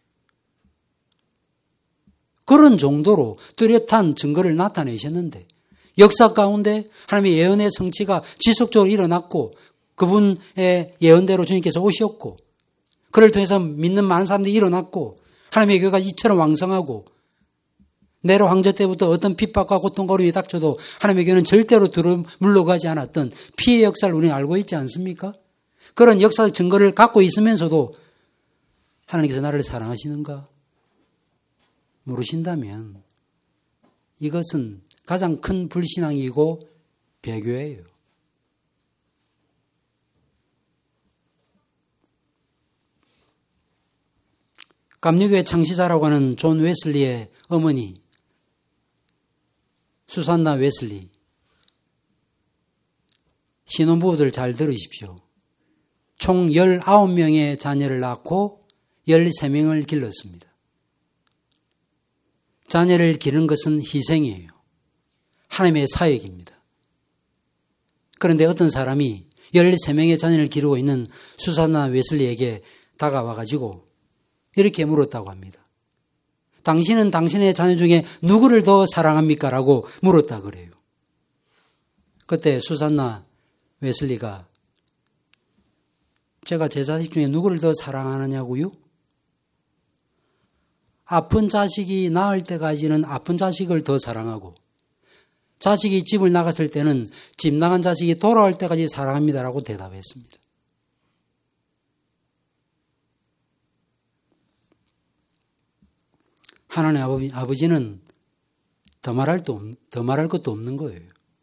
그런 정도로 뚜렷한 증거를 나타내셨는데 역사 가운데 하나님의 예언의 성취가 지속적으로 일어났고 그분의 예언대로 주님께서 오셨고 그를 통해서 믿는 많은 사람들이 일어났고 하나님의 교회가 이처럼 왕성하고 네로 황제 때부터 어떤 핍박과 고통거림이 닥쳐도 하나님의 교회는 절대로 물러가지 않았던 피해 역사를 우리는 알고 있지 않습니까? 그런 역사적 증거를 갖고 있으면서도 하나님께서 나를 사랑하시는가 물으신다면 이것은 가장 큰 불신앙이고 배교예요. 감리교회 창시자라고 하는 존 웨슬리의 어머니 수산나 웨슬리, 신혼부부들 잘 들으십시오. 총 19명의 자녀를 낳고 13명을 길렀습니다. 자녀를 기르는 것은 희생이에요. 하나님의 사역입니다. 그런데 어떤 사람이 13명의 자녀를 기르고 있는 수산나 웨슬리에게 다가와가지고 이렇게 물었다고 합니다. 당신은 당신의 자녀 중에 누구를 더 사랑합니까? 라고 물었다 그래요. 그때 수산나 웨슬리가 제가 제 자식 중에 누구를 더 사랑하느냐고요? 아픈 자식이 나을 때까지는 아픈 자식을 더 사랑하고 자식이 집을 나갔을 때는 집 나간 자식이 돌아올 때까지 사랑합니다라고 대답했습니다. 하나님 아버지는 더 말할 것도 없는 거예요.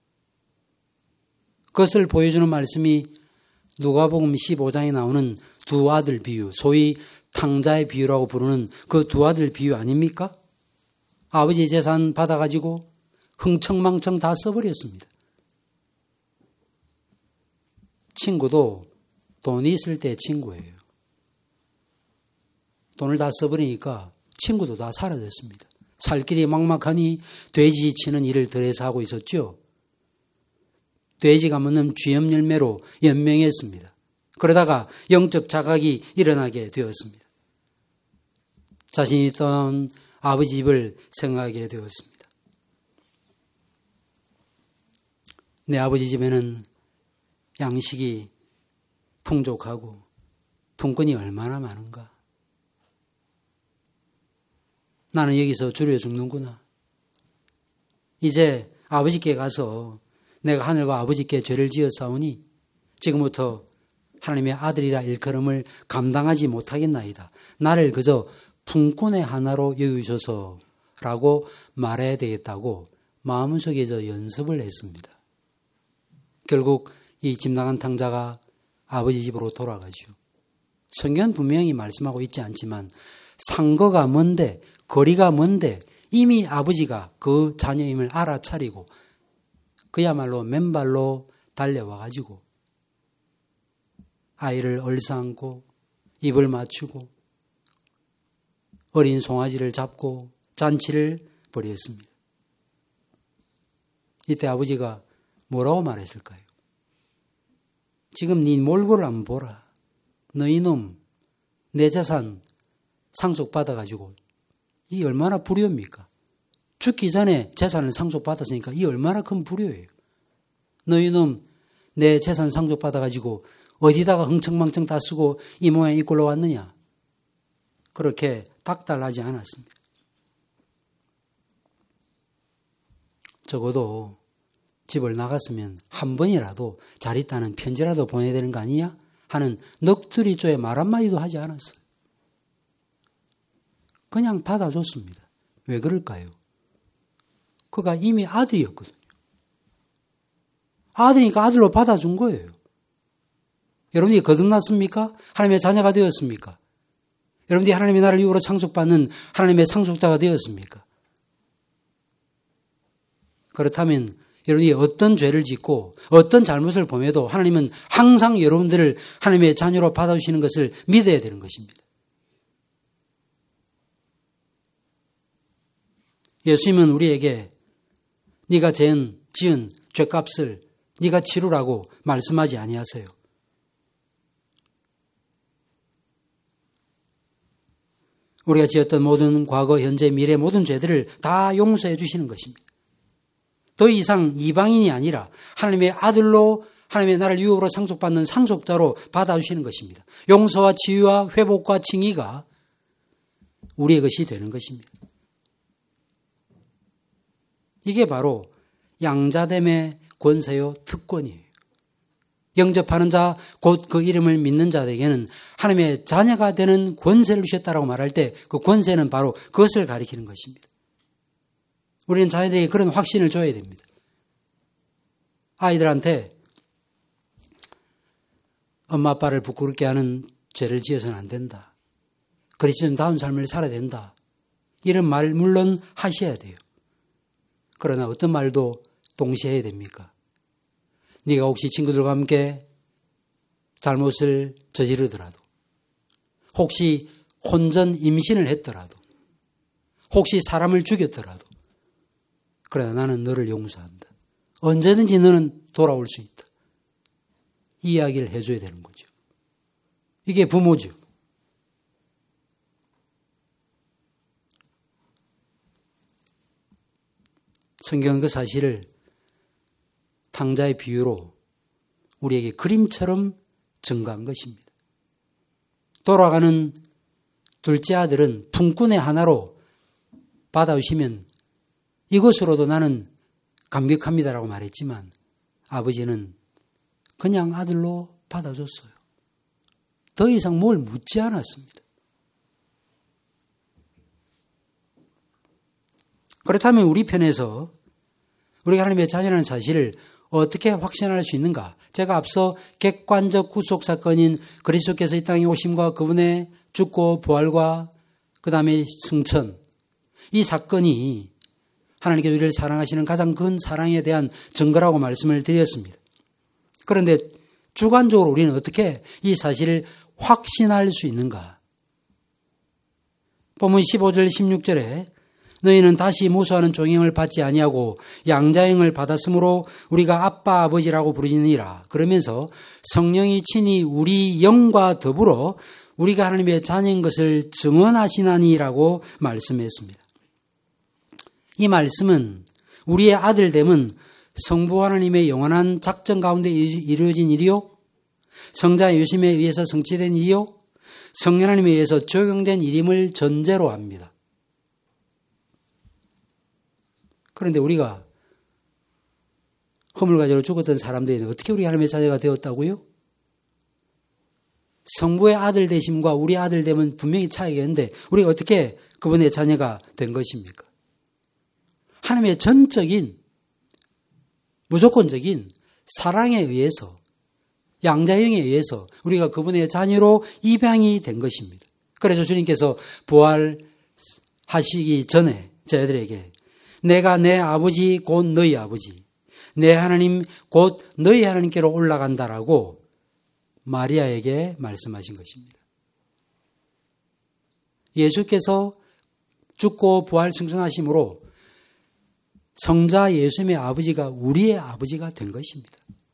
그것을 보여주는 말씀이 누가복음 15장에 나오는 두 아들 비유, 소위 탕자의 비유라고 부르는 그 두 아들 비유 아닙니까? 아버지 재산 받아가지고 흥청망청 다 써버렸습니다. 친구도 돈이 있을 때 친구예요. 돈을 다 써버리니까 친구도 다 사라졌습니다. 살 길이 막막하니 돼지 치는 일을 덜해서 하고 있었죠. 돼지가 먹는 쥐염 열매로 연명했습니다. 그러다가 영적 자각이 일어나게 되었습니다. 자신이 떠난 아버지 집을 생각하게 되었습니다. 내 아버지 집에는 양식이 풍족하고 품꾼이 얼마나 많은가. 나는 여기서 줄여 죽는구나. 이제 아버지께 가서 내가 하늘과 아버지께 죄를 지었사오니 지금부터 하나님의 아들이라 일컬음을 감당하지 못하겠나이다. 나를 그저 품꾼의 하나로 여기소서라고 말해야 되겠다고 마음속에서 연습을 했습니다. 결국 이 집 나간 탕자가 아버지 집으로 돌아가죠. 성경은 분명히 말씀하고 있지 않지만 상거가 먼데 거리가 먼데 이미 아버지가 그 자녀임을 알아차리고 그야말로 맨발로 달려와가지고 아이를 얼싸안고 입을 맞추고 어린 송아지를 잡고 잔치를 벌였습니다. 이때 아버지가 뭐라고 말했을까요? 지금 네 몰골을 한번 보라. 너 이놈 내 재산 상속받아가지고 이 얼마나 불효입니까? 죽기 전에 재산을 상속받았으니까 이 얼마나 큰 불효예요. 너 이놈 내 재산 상속받아가지고 어디다가 흥청망청 다 쓰고 이 모양 이 꼴로 왔느냐. 그렇게 박달하지 않았습니다. 적어도 집을 나갔으면 한 번이라도 잘 있다는 편지라도 보내야 되는 거 아니냐 하는 넋두리 쪼에 말 한마디도 하지 않았어요. 그냥 받아줬습니다. 왜 그럴까요? 그가 이미 아들이었거든요. 아들이니까 아들로 받아준 거예요. 여러분이 거듭났습니까? 하나님의 자녀가 되었습니까? 여러분이 하나님의 나라를 이후로 상속받는 하나님의 상속자가 되었습니까? 그렇다면 여러분이 어떤 죄를 짓고 어떤 잘못을 범해도 하나님은 항상 여러분들을 하나님의 자녀로 받아주시는 것을 믿어야 되는 것입니다. 예수님은 우리에게 네가 지은 죄값을 네가 치르라고 말씀하지 아니하세요. 우리가 지었던 모든 과거, 현재, 미래 모든 죄들을 다 용서해 주시는 것입니다. 더 이상 이방인이 아니라 하나님의 아들로 하나님의 나라를 유업으로 상속받는 상속자로 받아주시는 것입니다. 용서와 치유와 회복과 칭의가 우리의 것이 되는 것입니다. 이게 바로 양자됨의 권세요 특권이에요. 영접하는 자, 곧 그 이름을 믿는 자에게는 하나님의 자녀가 되는 권세를 주셨다라고 말할 때 그 권세는 바로 그것을 가리키는 것입니다. 우리는 자녀들에게 그런 확신을 줘야 됩니다. 아이들한테 엄마 아빠를 부끄럽게 하는 죄를 지어서는 안 된다. 그리스도인다운 삶을 살아야 된다. 이런 말 물론 하셔야 돼요. 그러나 어떤 말도 동시에 해야 됩니까? 네가 혹시 친구들과 함께 잘못을 저지르더라도, 혹시 혼전 임신을 했더라도, 혹시 사람을 죽였더라도, 그러나 나는 너를 용서한다. 언제든지 너는 돌아올 수 있다. 이 이야기를 해줘야 되는 거죠. 이게 부모죠. 성경은 그 사실을 탕자의 비유로 우리에게 그림처럼 증거한 것입니다. 돌아가는 둘째 아들은 품꾼의 하나로 받아오시면 이것으로도 나는 감격합니다라고 말했지만 아버지는 그냥 아들로 받아줬어요. 더 이상 뭘 묻지 않았습니다. 그렇다면 우리 편에서 우리가 하나님의 자녀라는 사실을 어떻게 확신할 수 있는가? 제가 앞서 객관적 구속 사건인 그리스도께서 이 땅에 오심과 그분의 죽고 부활과 그 다음에 승천, 이 사건이 하나님께서 우리를 사랑하시는 가장 큰 사랑에 대한 증거라고 말씀을 드렸습니다. 그런데 주관적으로 우리는 어떻게 이 사실을 확신할 수 있는가? 본문 15절 16절에 너희는 다시 모수하는 종행을 받지 아니하고 양자형을 받았으므로 우리가 아빠 아버지라고 부르짖느니라. 그러면서 성령이 친히 우리 영과 더불어 우리가 하나님의 자녀인 것을 증언하시나니라고 말씀했습니다. 이 말씀은 우리의 아들됨은 성부 하나님의 영원한 작전 가운데 이루어진 일이요, 성자 유심에 의해서 성취된 일이요, 성령 하나님에 의해서 적용된 일임을 전제로 합니다. 그런데 우리가 허물 가지고 죽었던 사람들이 어떻게 우리 하나님의 자녀가 되었다고요? 성부의 아들 되심과 우리 아들됨은 분명히 차이가 있는데 우리가 어떻게 그분의 자녀가 된 것입니까? 하나님의 전적인 무조건적인 사랑에 의해서 양자형에 의해서 우리가 그분의 자녀로 입양이 된 것입니다. 그래서 주님께서 부활하시기 전에 저희들에게 내가 내 아버지 곧 너희 아버지, 내 하나님 곧 너희 하나님께로 올라간다라고 마리아에게 말씀하신 것입니다. 예수께서 죽고 부활 승천하심으로 성자 예수님의 아버지가 우리의 아버지가 된 것입니다.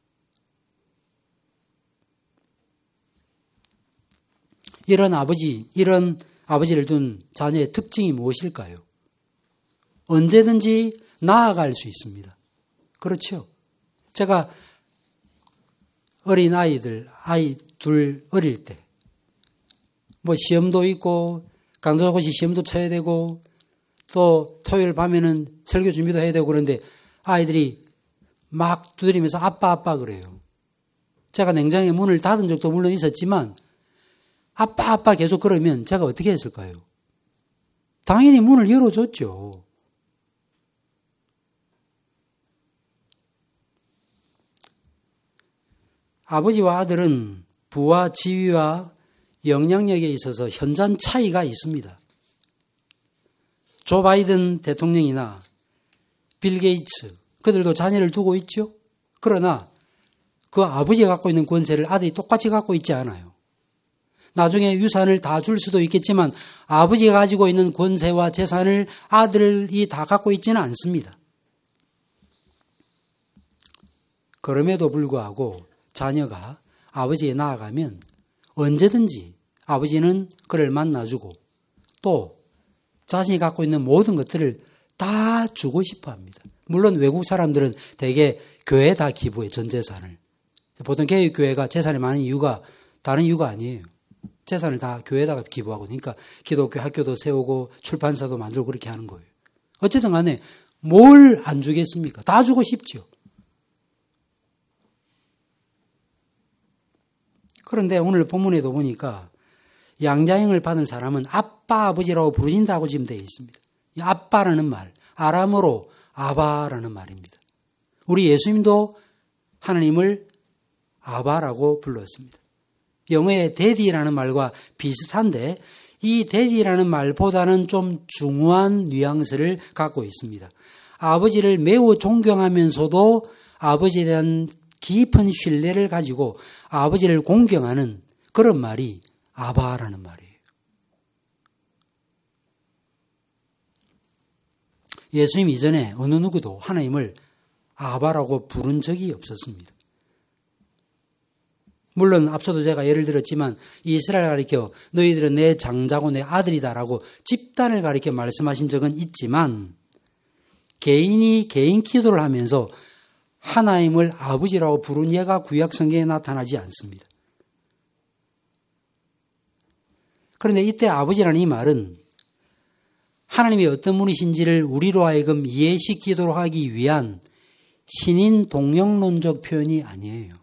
이런 아버지를 둔 자녀의 특징이 무엇일까요? 언제든지 나아갈 수 있습니다. 그렇죠? 제가 어린 아이 둘 어릴 때, 시험도 있고, 강도고시 시험도 쳐야 되고, 또 토요일 밤에는 설교 준비도 해야 되고 그런데 아이들이 막 두드리면서 아빠 그래요. 제가 냉장의 문을 닫은 적도 물론 있었지만 아빠 계속 그러면 제가 어떻게 했을까요? 당연히 문을 열어줬죠. 아버지와 아들은 부와 지위와 영향력에 있어서 현저한 차이가 있습니다. 조 바이든 대통령이나 빌 게이츠, 그들도 자녀를 두고 있죠. 그러나 그 아버지가 갖고 있는 권세를 아들이 똑같이 갖고 있지 않아요. 나중에 유산을 다 줄 수도 있겠지만 아버지가 가지고 있는 권세와 재산을 아들이 다 갖고 있지는 않습니다. 그럼에도 불구하고 자녀가 아버지에 나아가면 언제든지 아버지는 그를 만나주고 또 자신이 갖고 있는 모든 것들을 다 주고 싶어 합니다. 물론 외국 사람들은 대개 교회에 다 기부해, 전 재산을. 보통 개혁교회가 재산이 많은 이유가 다른 이유가 아니에요. 재산을 다 교회에다가 기부하고, 그러니까 기독교 학교도 세우고 출판사도 만들고 그렇게 하는 거예요. 어쨌든 간에 뭘 안 주겠습니까? 다 주고 싶죠. 그런데 오늘 본문에도 보니까 양자형을 받은 사람은 아빠, 아버지라고 부르진다고 지금 되어 있습니다. 이 아빠라는 말, 아람어로 아바라는 말입니다. 우리 예수님도 하나님을 아바라고 불렀습니다. 영어의 daddy라는 말과 비슷한데 이 daddy라는 말보다는 좀 중후한 뉘앙스를 갖고 있습니다. 아버지를 매우 존경하면서도 아버지에 대한 깊은 신뢰를 가지고 아버지를 공경하는 그런 말이 아바라는 말이에요. 예수님 이전에 어느 누구도 하나님을 아바라고 부른 적이 없었습니다. 물론 앞서도 제가 예를 들었지만 이스라엘을 가리켜 너희들은 내 장자고 내 아들이다라고 집단을 가리켜 말씀하신 적은 있지만 개인이 개인 기도를 하면서 하나님을 아버지라고 부른 예가 구약 성경에 나타나지 않습니다. 그런데 이때 아버지라는 이 말은 하나님이 어떤 분이신지를 우리로 하여금 이해시키도록 하기 위한 신인 동영론적 표현이 아니에요.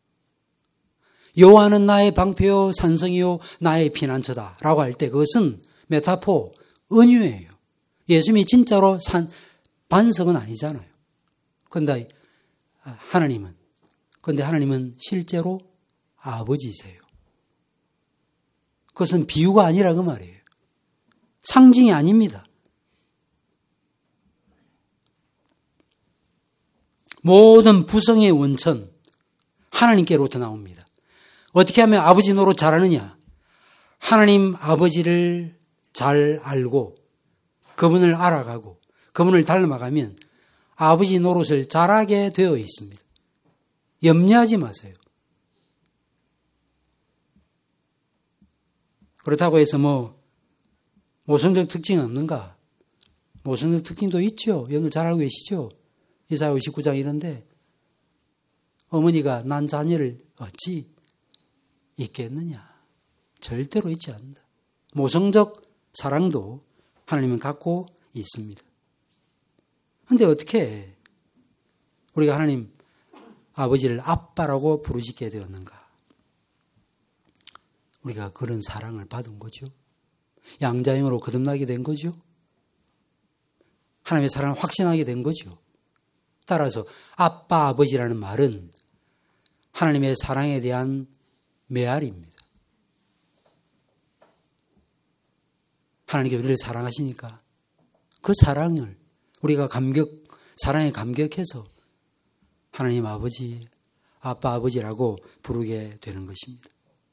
여호와는 나의 방패요 산성이요 나의 피난처다 라고 할 때 그것은 메타포, 은유예요. 예수님이 진짜로 반석은 아니잖아요. 그런데 하나님은 실제로 아버지세요. 그것은 비유가 아니라 그 말이에요. 상징이 아닙니다. 모든 부성의 원천, 하나님께로부터 나옵니다. 어떻게 하면 아버지 노릇 잘하느냐? 하나님 아버지를 잘 알고 그분을 알아가고 그분을 닮아가면 아버지 노릇을 잘하게 되어 있습니다. 염려하지 마세요. 그렇다고 해서 모성적 특징이 없는가? 모성적 특징도 있죠. 여러분 잘 알고 계시죠? 이사야 59장 이런데 어머니가 난 자녀를 어찌 있겠느냐? 절대로 있지 않는다. 모성적 사랑도 하나님은 갖고 있습니다. 그런데 어떻게 우리가 하나님 아버지를 아빠라고 부르짖게 되었는가? 우리가 그런 사랑을 받은 거죠. 양자형으로 거듭나게 된 거죠. 하나님의 사랑을 확신하게 된 거죠. 따라서 아빠, 아버지라는 말은 하나님의 사랑에 대한 메아리입니다. 하나님께 우리를 사랑하시니까 그 사랑을 우리가 사랑에 감격해서 하나님 아버지, 아빠, 아버지라고 부르게 되는 것입니다.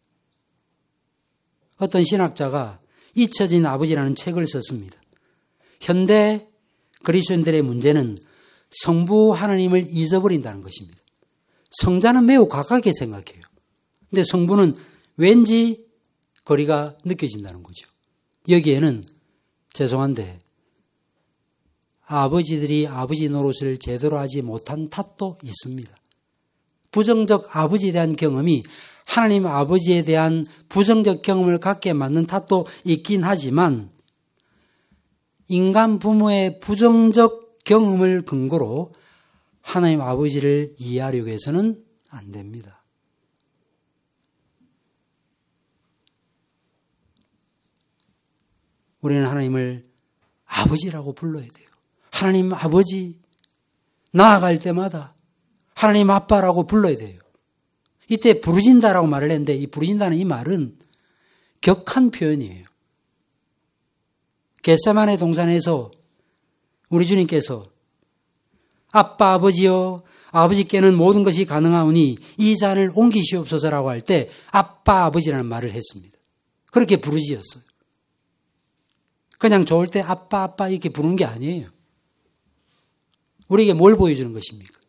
어떤 신학자가 잊혀진 아버지라는 책을 썼습니다. 현대 그리스도인들의 문제는 성부 하나님을 잊어버린다는 것입니다. 성자는 매우 가깝게 생각해요. 근데 성부는 왠지 거리가 느껴진다는 거죠. 여기에는 죄송한데 아버지들이 아버지 노릇을 제대로 하지 못한 탓도 있습니다. 부정적 아버지에 대한 경험이 하나님 아버지에 대한 부정적 경험을 갖게 만든 탓도 있긴 하지만 인간 부모의 부정적 경험을 근거로 하나님 아버지를 이해하려고 해서는 안 됩니다. 우리는 하나님을 아버지라고 불러야 돼요. 하나님 아버지, 나아갈 때마다 하나님 아빠라고 불러야 돼요. 이때 부르짖는다라고 말을 했는데 이 부르짖는다는 이 말은 격한 표현이에요. 겟세마네 동산에서 우리 주님께서 아빠 아버지여 아버지께는 모든 것이 가능하오니 이 잔을 옮기시옵소서라고 할 때 아빠 아버지라는 말을 했습니다. 그렇게 부르짖었어요. 그냥 좋을 때 아빠 아빠 이렇게 부르는 게 아니에요. 우리에게 뭘 보여주는 것입니까?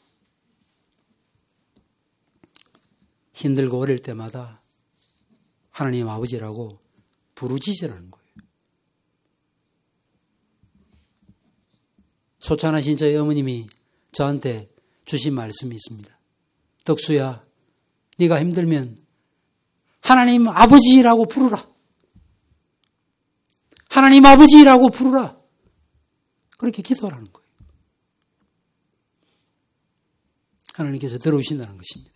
힘들고 어릴 때마다 하나님 아버지라고 부르짖으라는 거예요. 소찬하신 저희 어머님이 저한테 주신 말씀이 있습니다. 덕수야, 네가 힘들면 하나님 아버지라고 부르라. 하나님 아버지라고 부르라. 그렇게 기도하라는 거예요. 하나님께서 들어오신다는 것입니다.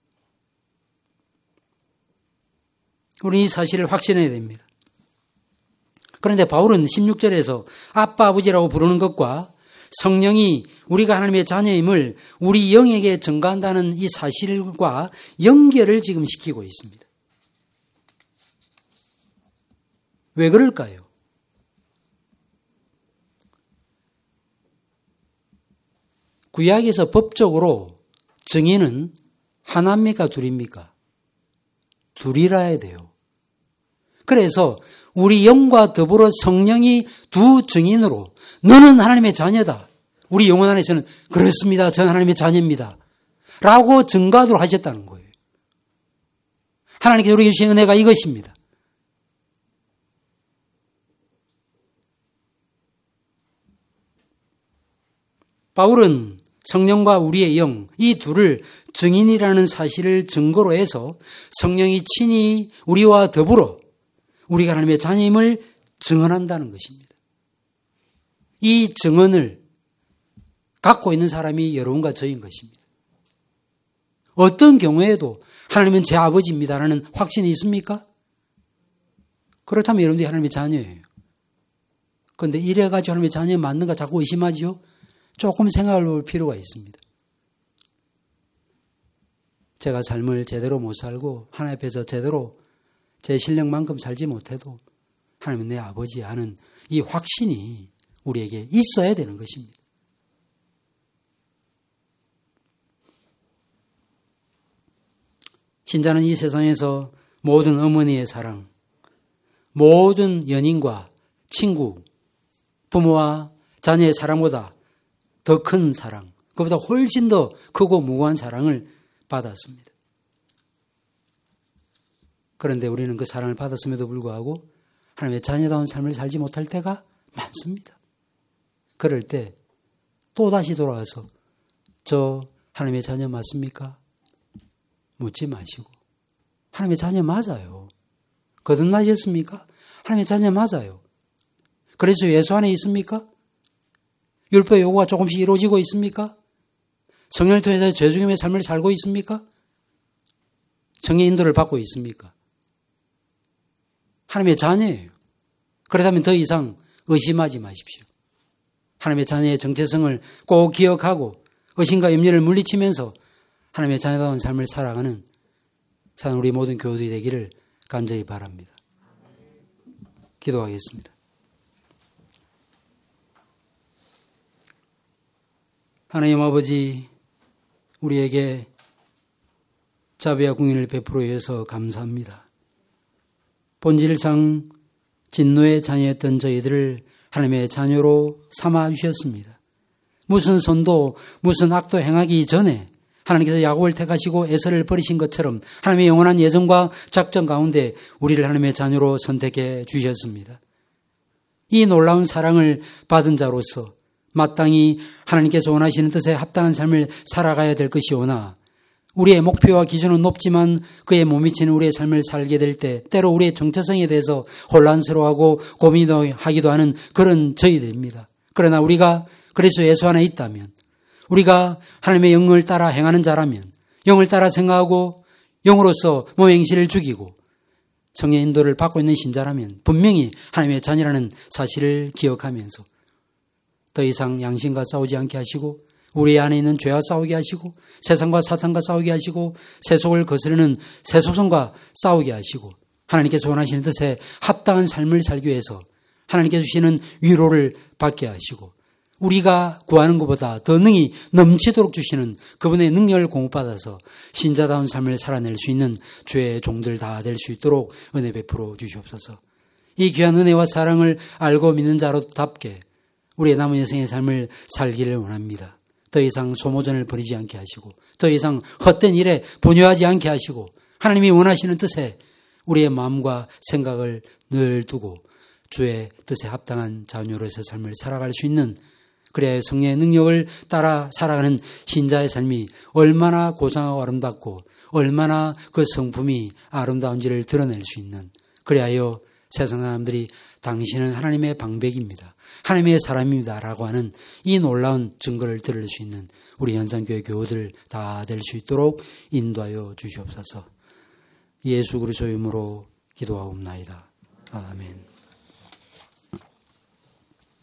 우리 이 사실을 확신해야 됩니다. 그런데 바울은 16절에서 아빠 아버지라고 부르는 것과 성령이 우리가 하나님의 자녀임을 우리 영에게 증가한다는 이 사실과 연결을 지금 시키고 있습니다. 왜 그럴까요? 구약에서 법적으로 증인은 하나입니까? 둘입니까? 둘이라 해야 돼요. 그래서 우리 영과 더불어 성령이 두 증인으로 너는 하나님의 자녀다. 우리 영혼 안에서는 그렇습니다. 저는 하나님의 자녀입니다. 라고 증거하도록 하셨다는 거예요. 하나님께서 우리에게 주신 은혜가 이것입니다. 바울은 성령과 우리의 영, 이 둘을 증인이라는 사실을 증거로 해서 성령이 친히 우리와 더불어 우리가 하나님의 자녀임을 증언한다는 것입니다. 이 증언을 갖고 있는 사람이 여러분과 저인 것입니다. 어떤 경우에도 하나님은 제 아버지입니다라는 확신이 있습니까? 그렇다면 여러분들이 하나님의 자녀예요. 그런데 이래가지고 하나님의 자녀 맞는가 자꾸 의심하지요? 조금 생각해 볼 필요가 있습니다. 제가 삶을 제대로 못 살고 하나님 앞에서 제대로 제 실력만큼 살지 못해도 하나님은 내 아버지 하는 이 확신이 우리에게 있어야 되는 것입니다. 신자는 이 세상에서 모든 어머니의 사랑, 모든 연인과 친구, 부모와 자녀의 사랑보다 더 큰 사랑, 그보다 훨씬 더 크고 무고한 사랑을 받았습니다. 그런데 우리는 그 사랑을 받았음에도 불구하고 하나님의 자녀다운 삶을 살지 못할 때가 많습니다. 그럴 때 또다시 돌아와서 저 하나님의 자녀 맞습니까? 묻지 마시고 하나님의 자녀 맞아요. 거듭나셨습니까? 하나님의 자녀 맞아요. 그래서 예수 안에 있습니까? 율법의 요구가 조금씩 이루어지고 있습니까? 성령을 통해서 죄 중임의 삶을 살고 있습니까? 성령 인도를 받고 있습니까? 하나님의 자녀예요. 그렇다면 더 이상 의심하지 마십시오. 하나님의 자녀의 정체성을 꼭 기억하고 의심과 염려를 물리치면서 하나님의 자녀다운 삶을 살아가는 사는 우리 모든 교우들이 되기를 간절히 바랍니다. 기도하겠습니다. 하나님 아버지, 우리에게 자비와 공의를 베풀어 주셔서 감사합니다. 본질상 진노의 자녀였던 저희들을 하나님의 자녀로 삼아 주셨습니다. 무슨 선도, 무슨 악도 행하기 전에 하나님께서 야곱을 택하시고 에서를 버리신 것처럼 하나님의 영원한 예정과 작전 가운데 우리를 하나님의 자녀로 선택해 주셨습니다. 이 놀라운 사랑을 받은 자로서 마땅히 하나님께서 원하시는 뜻에 합당한 삶을 살아가야 될 것이오나 우리의 목표와 기준은 높지만 그에 못 미치는 우리의 삶을 살게 될 때 때로 우리의 정체성에 대해서 혼란스러워하고 고민하기도 하는 그런 저희들입니다. 그러나 우리가 그리스도 예수 안에 있다면, 우리가 하나님의 영을 따라 행하는 자라면, 영을 따라 생각하고 영으로서 몸의 행실을 죽이고 성의 인도를 받고 있는 신자라면 분명히 하나님의 자녀라는 사실을 기억하면서 더 이상 양심과 싸우지 않게 하시고 우리 안에 있는 죄와 싸우게 하시고 세상과 사탄과 싸우게 하시고 세속을 거스르는 세속성과 싸우게 하시고 하나님께서 원하시는 뜻에 합당한 삶을 살기 위해서 하나님께서 주시는 위로를 받게 하시고 우리가 구하는 것보다 더 능히 넘치도록 주시는 그분의 능력을 공급받아서 신자다운 삶을 살아낼 수 있는 주의 종들 다 될 수 있도록 은혜 베풀어 주시옵소서. 이 귀한 은혜와 사랑을 알고 믿는 자로답게 우리의 남은 여생의 삶을 살기를 원합니다. 더 이상 소모전을 벌이지 않게 하시고 더 이상 헛된 일에 분유하지 않게 하시고 하나님이 원하시는 뜻에 우리의 마음과 생각을 늘 두고 주의 뜻에 합당한 자녀로서 삶을 살아갈 수 있는, 그래야 성령의 능력을 따라 살아가는 신자의 삶이 얼마나 고상하고 아름답고 얼마나 그 성품이 아름다운지를 드러낼 수 있는, 그래야 세상 사람들이 당신은 하나님의 방백입니다, 하나님의 사람입니다 라고 하는 이 놀라운 증거를 들을 수 있는 우리 현상교회 교우들 다 될 수 있도록 인도하여 주시옵소서. 예수 그리스도의 이름으로 기도하옵나이다. 아멘.